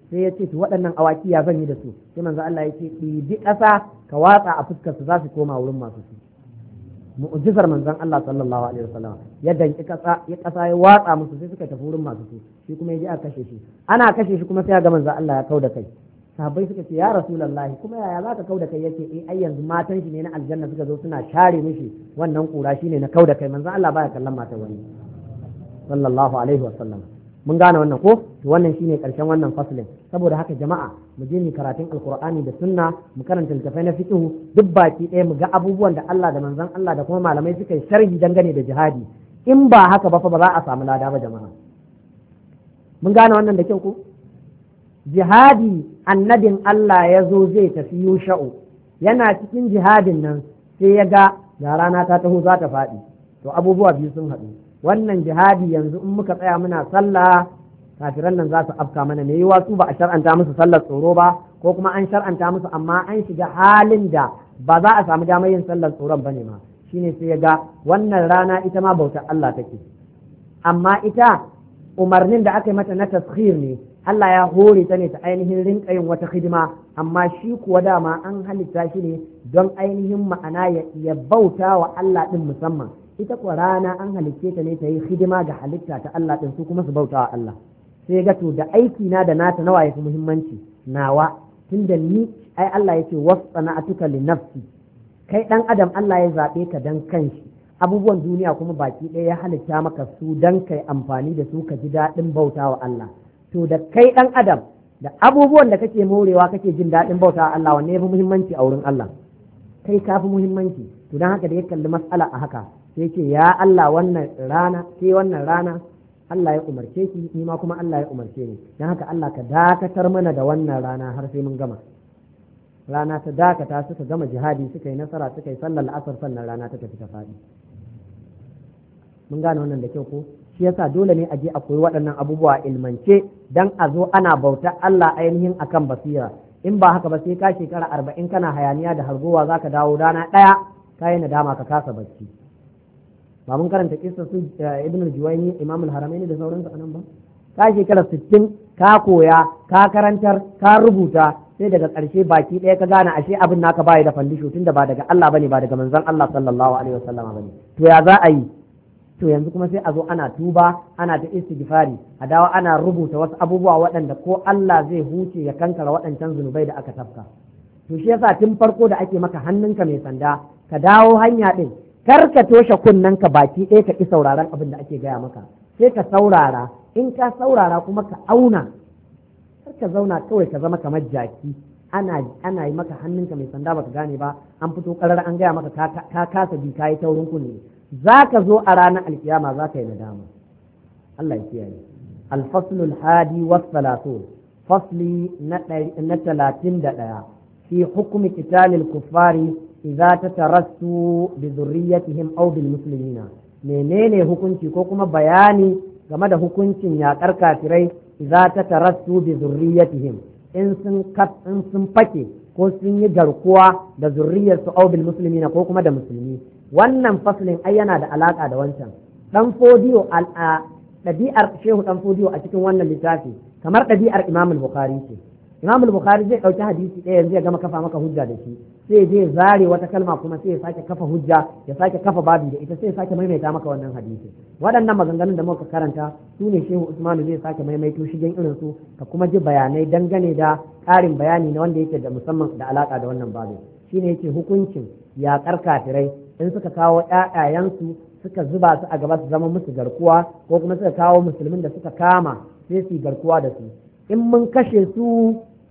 sai ya ce to waɗannan awaki ya zan yi da su, sai manzo Allah ya ce ɗibi ƙasa ka watsa a fuskar su za su koma wurin masu su. Mu'jizar manzon Allah sallallahu alaihi wasallam ya danki ƙasa ya watsa musu sai suka tafi wurin masu su, shi kuma ya je a kashe shi. Ana kashe shi kuma sai ga manzon Allah ya kauda kai. Sahabbai suka ce ya rasulullahi kuma yaya za ka kauda kai? Yake ai yanzu matan shi ne na aljanna suka zo suna share mishi wannan kura shine na kauda kai. Manzon Allah baya kallon matan wani sallallahu alaihi wasallam. Mun gane wannan ko? To wannan shine karshen wannan faslin. Saboda haka jama'a mu je mu karatun alqur'ani da sunna, mu karanta littafai na fiqh duk baki ɗaya mu ga abubuwan da Allah da manzon Allah da kuma malamai suka yi sharhi dangane da jihadi. In ba haka ba fa ba za a samu lada ba jama'a. Mun gane wannan da kyau ko? Jihadi annabin Allah ya zo zai tafi Yusha'u, yana cikin jihadin nan sai ya ga rana ta taho za ta faɗi. To abubuwa biyu sun haɗu. Wannan jihadi yanzu in muka tsaya muna sallah kafiran nan za su afka mana, me yiwa su ba a shar'anta musu sallar tsoro ba, ko kuma an shar'anta musu amma an shiga halin da ba za a samu damar yin sallar tsoron bane ma. Shine sai ya ga wannan rana ita ma bautar Allah take, amma ita umarnin da aka yi mata na taskhir ne, Allah ya hore ta ne ta ainihin rinka yin wata hidima, amma shi kuwa dama an halitta shi ne don ainihin ma'ana ya bauta wa Allah din musamman. Ita kuwa rana an halicce ta ne ta yi hidima ga halitta ta Allah din, su kuma su bauta wa Allah. Sai ga to da aiki na da nata nawa yafi muhimmanci? Nawa, tunda ni ai Allah yake wasana'atuka li nafsi, kai dan adam Allah ya zabe ka dan kanshi, abubuwan duniya kuma baki ɗaya ya halitta maka su dan kai amfani da su ka ji daɗin bauta wa Allah. To da kai ɗan adam da abubuwan da kake morewa kake jin daɗin bauta wa Allah, wanne ya fi muhimmanci a wurin Allah? Kai ka fi muhimmanci. To don haka da ya kalli mas'ala a haka sai ce ya Allah wannan rana Allah ya umarce ki, ni ma kuma Allah ya umarce ni, don haka Allah ka dakatar mana da wannan rana har sai mun gama. Rana ta dakata, suka gama jihadi, suka yi nasara, suka yi sallar la'asar, sannan rana ta tafi ta faɗi. Mun gane wannan da kyau ko? Shi yasa dole ne a je a koyi waɗannan abubuwa ilmance dan a zo ana bauta Allah ainihin akan basira. In ba haka ba sai ka shekara 40 kana hayaniya da hargowa zaka dawo rana ɗaya ka yi nadama ka kasa bacci. Ba mun karanta kissa su Ibn al-Juwayni, Imam al-Haramaini da sauransu anan ba? Ka shekara 60 ka koya, ka karantar, ka rubuta, sai daga ƙarshe baki ɗaya ka gane ashe abin naka bai da fandisho tunda ba daga Allah bane, ba daga manzon Allah sallallahu alaihi wasallam bane. To ya za a yi? To yanzu kuma sai a zo ana tuba, ana ta istighfari, a dawo ana rubuta wasu abubuwa waɗanda ko Allah zai huce ya kankara waɗancan zunubai da aka tafka. To shi yasa tun farko da ake maka hannunka mai sanda, ka dawo hanya ɗin, kar ka toshe kunnenka baki ɗaya ka ƙi sauraron abin da ake gaya maka, sai ka saurara. In ka saurara kuma ka auna, kar ka zauna kawai ka zama kamar jaki, ana yi maka hannunka mai sanda baka gane ba, an fito karar an gaya maka ka kasa bi, ka yi taurin kunne. Za ka zo a ranar alkiyama za ka yi nadama. Allah ya kiyaye. Alfaslul hadi was-salatun, fasli na 31 fi hukumi qitalil kuffari idza tatarassu bi dhurriyyatihim aw bil muslimina. Menene hukunci ko kuma bayani game da hukuncin yaƙar kafirai idza tatarassu bi dhurriyyatihim, in sun fake ko sun yi garkuwa da zurriyarsu aw bil muslimina ko kuma da musulmi. Wannan faslin ai yana da alaka da wancan. Dan fodiyo ɗabi'ar shehu dan fodiyo a cikin wannan littafi kamar ɗabi'ar Imam al-Bukhari ce. Imam al-Bukhari zai ɗauki hadisi ɗaya yanzu ya gama kafa maka hujja da shi, sai je zare wata kalma kuma sai ya sake kafa hujja, ya sake kafa babi da ita, sai ya sake maimaita maka wannan hadisi. Waɗannan maganganun da muka karanta su ne shehu Usmanu zai sake maimaito shigen irin su, ka kuma ji bayanai dangane da ƙarin bayani na wanda yake da musamman da alaka da wannan babin. Shine yake hukuncin yaƙar kafirai in suka kawo ƴaƴayensu suka zuba su a gaba su zama musu garkuwa, ko kuma suka kawo musulmin da suka kama sai su garkuwa da su. In mun kashe su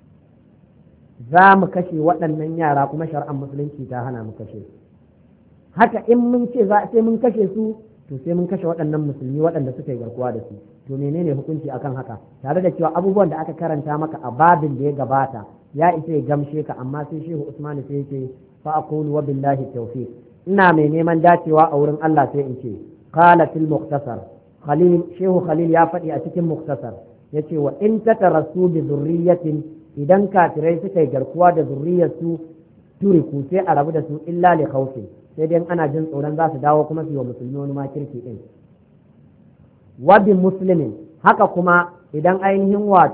za mu kashe waɗannan yara, kuma shari'ar musulunci ta hana mu kashe su. Haka in mun ce sai mun kashe su, to sai mun kashe waɗannan musulmi waɗanda suka yi garkuwa da su. To menene hukunci akan haka? Tare da cewa abubuwan da aka karanta maka a babin da ya gabata ya isa ya gamshe ka, amma sai shehu Usman sai ce fa aqulu wa billahi tawfiq, ina mai neman dacewa a wurin Allah sai in ce qala fil mukhtasar, shehu Khalil ya faɗi a cikin mukhtasar yace wa in tatarassu bi zurriyatin, idan kafirai suka yi garkuwa da zurriyarsu turiku sai a rabu da su illa li khawfi, sai dai ana jin tsoron za su dawo kuma su yi wa musulmi wani makirki din. Wa bi muslimin, haka kuma idan ainihin wato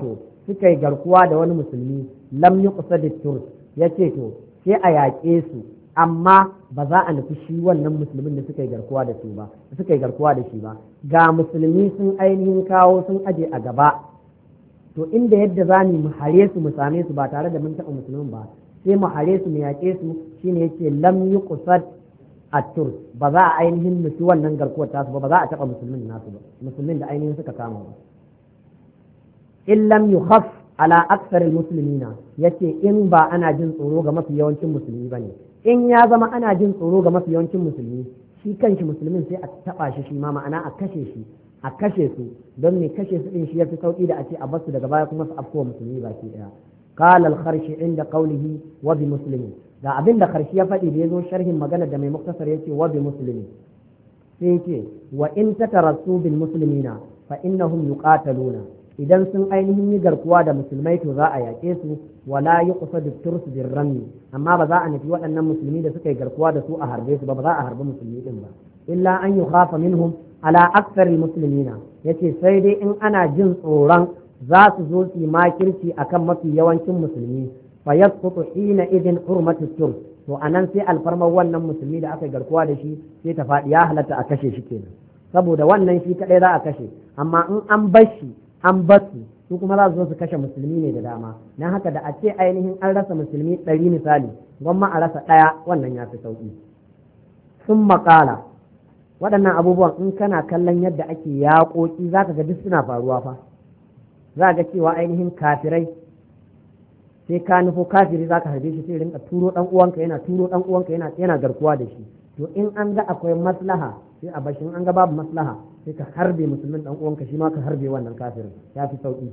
suka yi garkuwa da wani musulmi lam yuqsad at-turs yace to sai a yaƙe su amma ba za a nufi shi wannan musulmin da suka yi garkuwa da shi ba ga musulmi sun ainihin kawo sun aje a gaba to inda yadda za mu hare su mu same su ba tare da mun taɓa musulmin ba sai mu hare su mu yaƙe su shine yace lam yuqsad at-turs ba za a ainihin nufi wannan garkuwar tasu ba za a taɓa musulmin nasu ba musulmin da ainihin suka kama ba in lam yukhaf ala aksar muslimina yace in ba ana jin tsoro ga mafi yawancin musulmi bane in ya zama ana jin tsoro ga mafi yawancin musulmi shi kanshi musulmin sai a taba shi ma ma'ana a kashe su don me kashe su din shi yafi sauki da a ce a basu daga baya kuma su afkowa musulmi baki daya qala al-kharshi inda qawlihi wa bi muslimin ga abin da kharshi ya faɗi da yazo sharhin magana da mai muktasar yace wa bi muslimin sai yace wa in tatarassu bil muslimina fa innahum yuqataluna idan sun ainihin yi garkuwa da musulmai to za a yaƙe su wala yuqsadu tursu birrami amma ba za a nufi waɗannan musulmi da suka yi garkuwa da su a harbe su ba za a harbi musulmi din ba illa an yukhafa minhum ala aktsaril muslimina yace sai dai in ana jin tsoron za su zo su yi makirci akan mafi yawancin musulmi fa yasqutu hina idin hurmatu turs to anan sai alfarmar wannan musulmi da aka yi garkuwa da shi sai ta faɗi ya halatta a kashe shi kenan saboda wannan shi kadai za a kashe amma in an bar shi an basu su kuma za su zo su kashe musulmi ne da dama na haka da a ce ainihin an rasa musulmi 100 misali gwamma a rasa ɗaya wannan ya fi sauƙi sun makala waɗannan abubuwan in kana kallon yadda ake yaƙoƙi za ka ga duk suna faruwa fa za ga cewa ainihin kafirai sai ka nufo kafiri za ka harbe shi sai rinka turo ɗan uwanka yana garkuwa da shi to in an ga akwai maslaha sai a bashi in an ga babu maslaha sai ka harbe musulmin dan uwanka shi ma ka harbe wannan kafirin ya fi sauki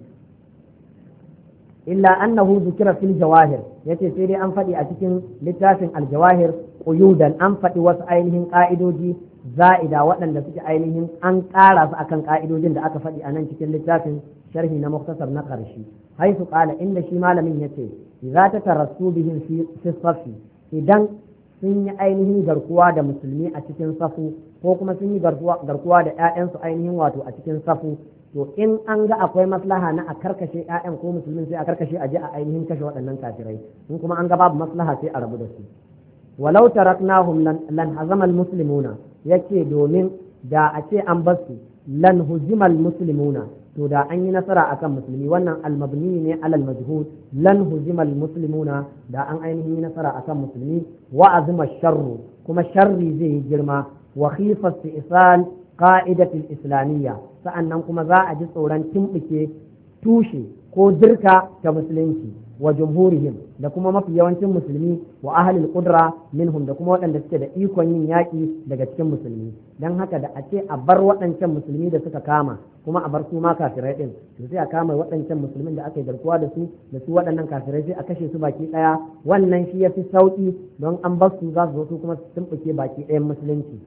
illa annahu zikira fil jawahir yace sai dai an faɗi a cikin littafin aljawahir quyudan an faɗi wasu ainihin ka'idoji za'ida waɗanda suke ainihin an ƙara su akan ka'idojin da aka faɗi a nan cikin littafin sharhi na muktasar na ƙarshe haisu qala inda shi malamin yace idza tatarassu bihim fi safi idan sun yi ainihin garkuwa da musulmi a cikin safu ko kuma sun yi garkuwa da 'ya'yansu ainihin wato a cikin safu to in an ga akwai maslaha na a karkashe 'ya'yan ko musulmin sai a karkashe a je a ainihin kashe waɗannan kafirai in kuma an ga babu maslaha sai a rabu da su walau taraknahum lan hazamal muslimuna yake domin da a ce an basu lan huzimal muslimuna to da an yi nasara akan musulmi wannan almabni ne alal majhud lan huzimal muslimuna da an ainihin yi nasara akan musulmi wa azuma sharru kuma sharri zai yi girma wa khifa istisal qa'idatul islamiyya sa'annan kuma za a ji tsoron timɓuke tushe ko dirka ta musulunci wa jumhurihim da kuma mafi yawancin musulmi wa ahlul qudra minhum da kuma waɗanda suke da ikon yin yaƙi daga cikin musulmi dan haka da a ce a bar waɗancan musulmi da suka kama kuma a bar su ma kafirai din to sai a kama waɗancan musulmin da aka yi garkuwa da su waɗannan kafirai sai a kashe su baki ɗaya wannan shi yafi sauki don an bar su za su zo su kuma su tumɓuke baki ɗayan musulunci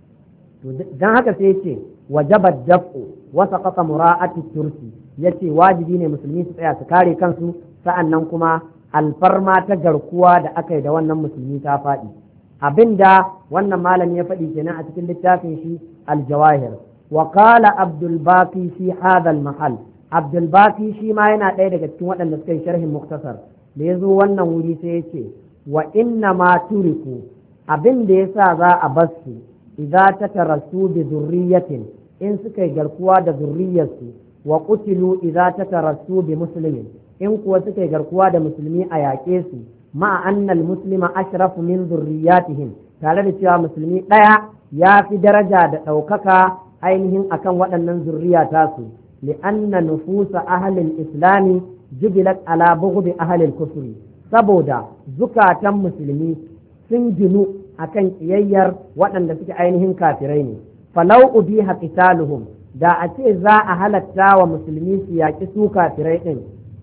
to dan haka sai yace wajabat daf'u wa saqata mura'ati tursi yace wajibi ne musulmi su tsaya su kare kansu sa'annan kuma alfarma ta garkuwa da aka yi da wannan musulmi ta faɗi abinda wannan malami ya faɗi kenan a cikin littafin shi aljawahir wa qala abdul baqi fi hadha al mahal abdul baqi shi ma yana ɗaya daga cikin waɗanda suka yi sharhin muktasar da ya zo wannan wuri sai ya ce wa inna ma turiku abin da yasa za a basu idza tatarasu bi zurriyatin in suka yi garkuwa da zurriyarsu wa qutilu idza tatarasu bi muslimin in kuwa suka yi garkuwa da musulmi a yaƙe su ma'a annal muslima ashrafu min zurriyatihim tare da cewa musulmi ɗaya ya fi daraja da ɗaukaka ainihin akan waɗannan zurriya tasu li'anna nufusa ahlil islami jubilat ala bughdi ahlil kufri saboda zukatan musulmi sun ginu akan kiyayyar waɗanda suke ainihin kafirai ne falau ubiha qitaluhum da a ce za a halatta wa musulmi su yaƙi su kafirai ɗin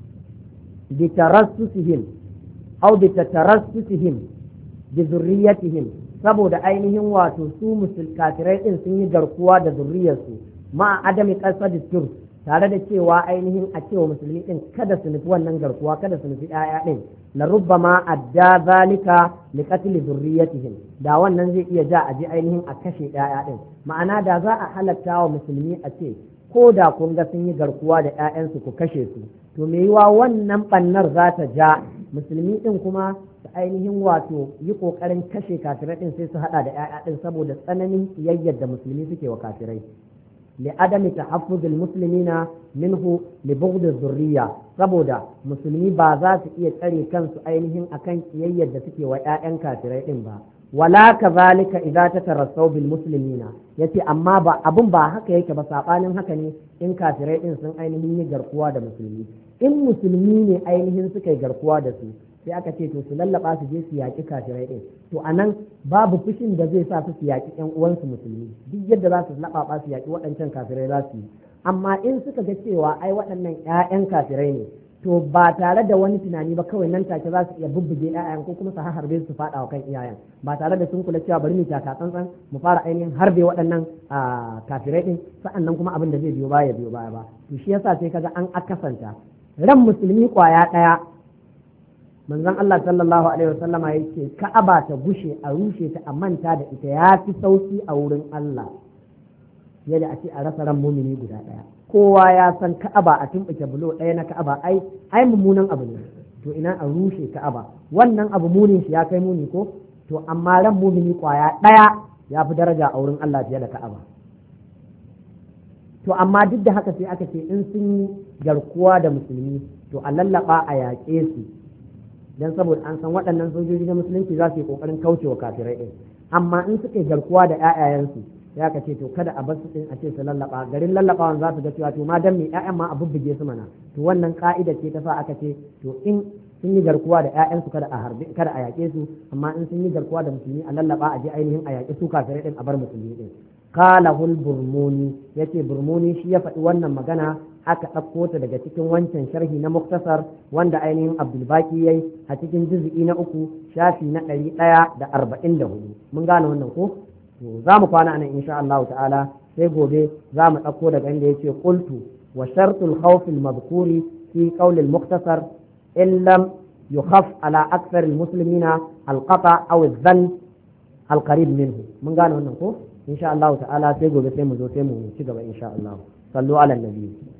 bitarassusihim aw bitarassusihim bi zurriyatihim saboda ainihin wato su kafirai ɗin sun yi garkuwa da zurriyarsu ma adami qasad tur tare da cewa ainihin a cewa musulmi ɗin kada su nufi wannan garkuwa kada su nufi ƴaƴa ɗin la rubbama adda zalika li qatl zurriyatihim da wannan zai iya ja a je ainihin a kashe ƴaƴa ɗin ma'ana da za a halatta wa musulmi a ce ko da kun ga sun yi garkuwa da 'ya'yansu ku kashe su, to me yiwa wannan ɓannar za ta ja musulmi ɗin kuma su ainihin wato yi ƙoƙarin kashe kafirai ɗin sai su haɗa da 'ya'ya ɗin saboda tsananin kiyayyar da musulmi suke wa kafirai. لعدم تحفظ المسلمين منه لبغض الذرية saboda musulmi ba za su iya tsare kansu ainihin akan kiyayyar da suke wa 'ya'yan kafirai din ba wala kazalika idza tatarassau bil muslimina yace amma ba abun ba haka yake ba sabanin haka ne in kafirai din sun ainihin yi garkuwa da musulmi in musulmi ne ainihin suka yi garkuwa da su sai aka ce to su lallaba su je su yaƙi kafirai din to anan babu fushin da zai sa su yaƙi ƴan uwansu musulmi duk yadda za su laɓaɓa su yaƙi waɗancan kafirai za su yi amma in suka ga cewa ai waɗannan ƴaƴan kafirai ne to ba tare da wani tunani ba kawai nan take za su iya bubbuge ƴaƴan ko kuma su harbe su faɗa wa kan iyayen ba tare da sun kula cewa bari mu taka tsantsan mu fara ainihin harbe waɗannan kafirai din sa'annan kuma abin da zai biyo baya ba to shi yasa sai kaga an akasanta ran musulmi kwaya ɗaya manzon Allah sallallahu alaihi wasallama yake Ka'aba ta gushe a rushe ta a manta da ita ya fi sauki a wurin Allah yadda a ce a rasa ran mumini guda ɗaya kowa ya san Ka'aba a tumɓuke bulo ɗaya na Ka'aba ai mummunan abu ne to ina a rushe Ka'aba wannan abu munin shi ya kai muni ko to amma ran mumini kwaya ɗaya ya fi daraja a wurin Allah fiye da Ka'aba to amma duk da haka sai aka ce in sun yi garkuwa da musulmi to a lallaba a yaƙe su dan saboda an san waɗannan sojoji na musulunci za su yi ƙoƙarin kaucewa kafirai ɗin amma in suka yi garkuwa da ƴaƴayensu ya ka ce to kada a bar su ɗin a ce su lallaba garin lallabawan za su ga cewa to ma dan me ƴaƴan ma a bubbuge su mana to wannan ka'ida ce ta sa aka ce to in sun yi garkuwa da ƴaƴansu kada a yaƙe su amma in sun yi garkuwa da musulmi a lallaba a je ainihin a yaƙi su kafirai ɗin a bar musulmi ɗin qalahul burmuni yace burmuni shi ya faɗi wannan magana aka ɗauko ta daga cikin wancan sharhi na muktasar wanda ainihin abdulbaki yayi a cikin juz'i na 3 shafi na 144 mun gane wannan ko to za mu kwana anan insha Allah ta'ala sai gobe za mu ɗauko daga inda yace qultu wa shartul khawf al madhkuri fi qawl al muktasar in lam yukhaf ala akthar al muslimina al qata aw al dhann al qarib minhu mun gane wannan ko insha Allah ta'ala sai gobe sai mu zo sai mu ci gaba insha Allah sallu ala nabi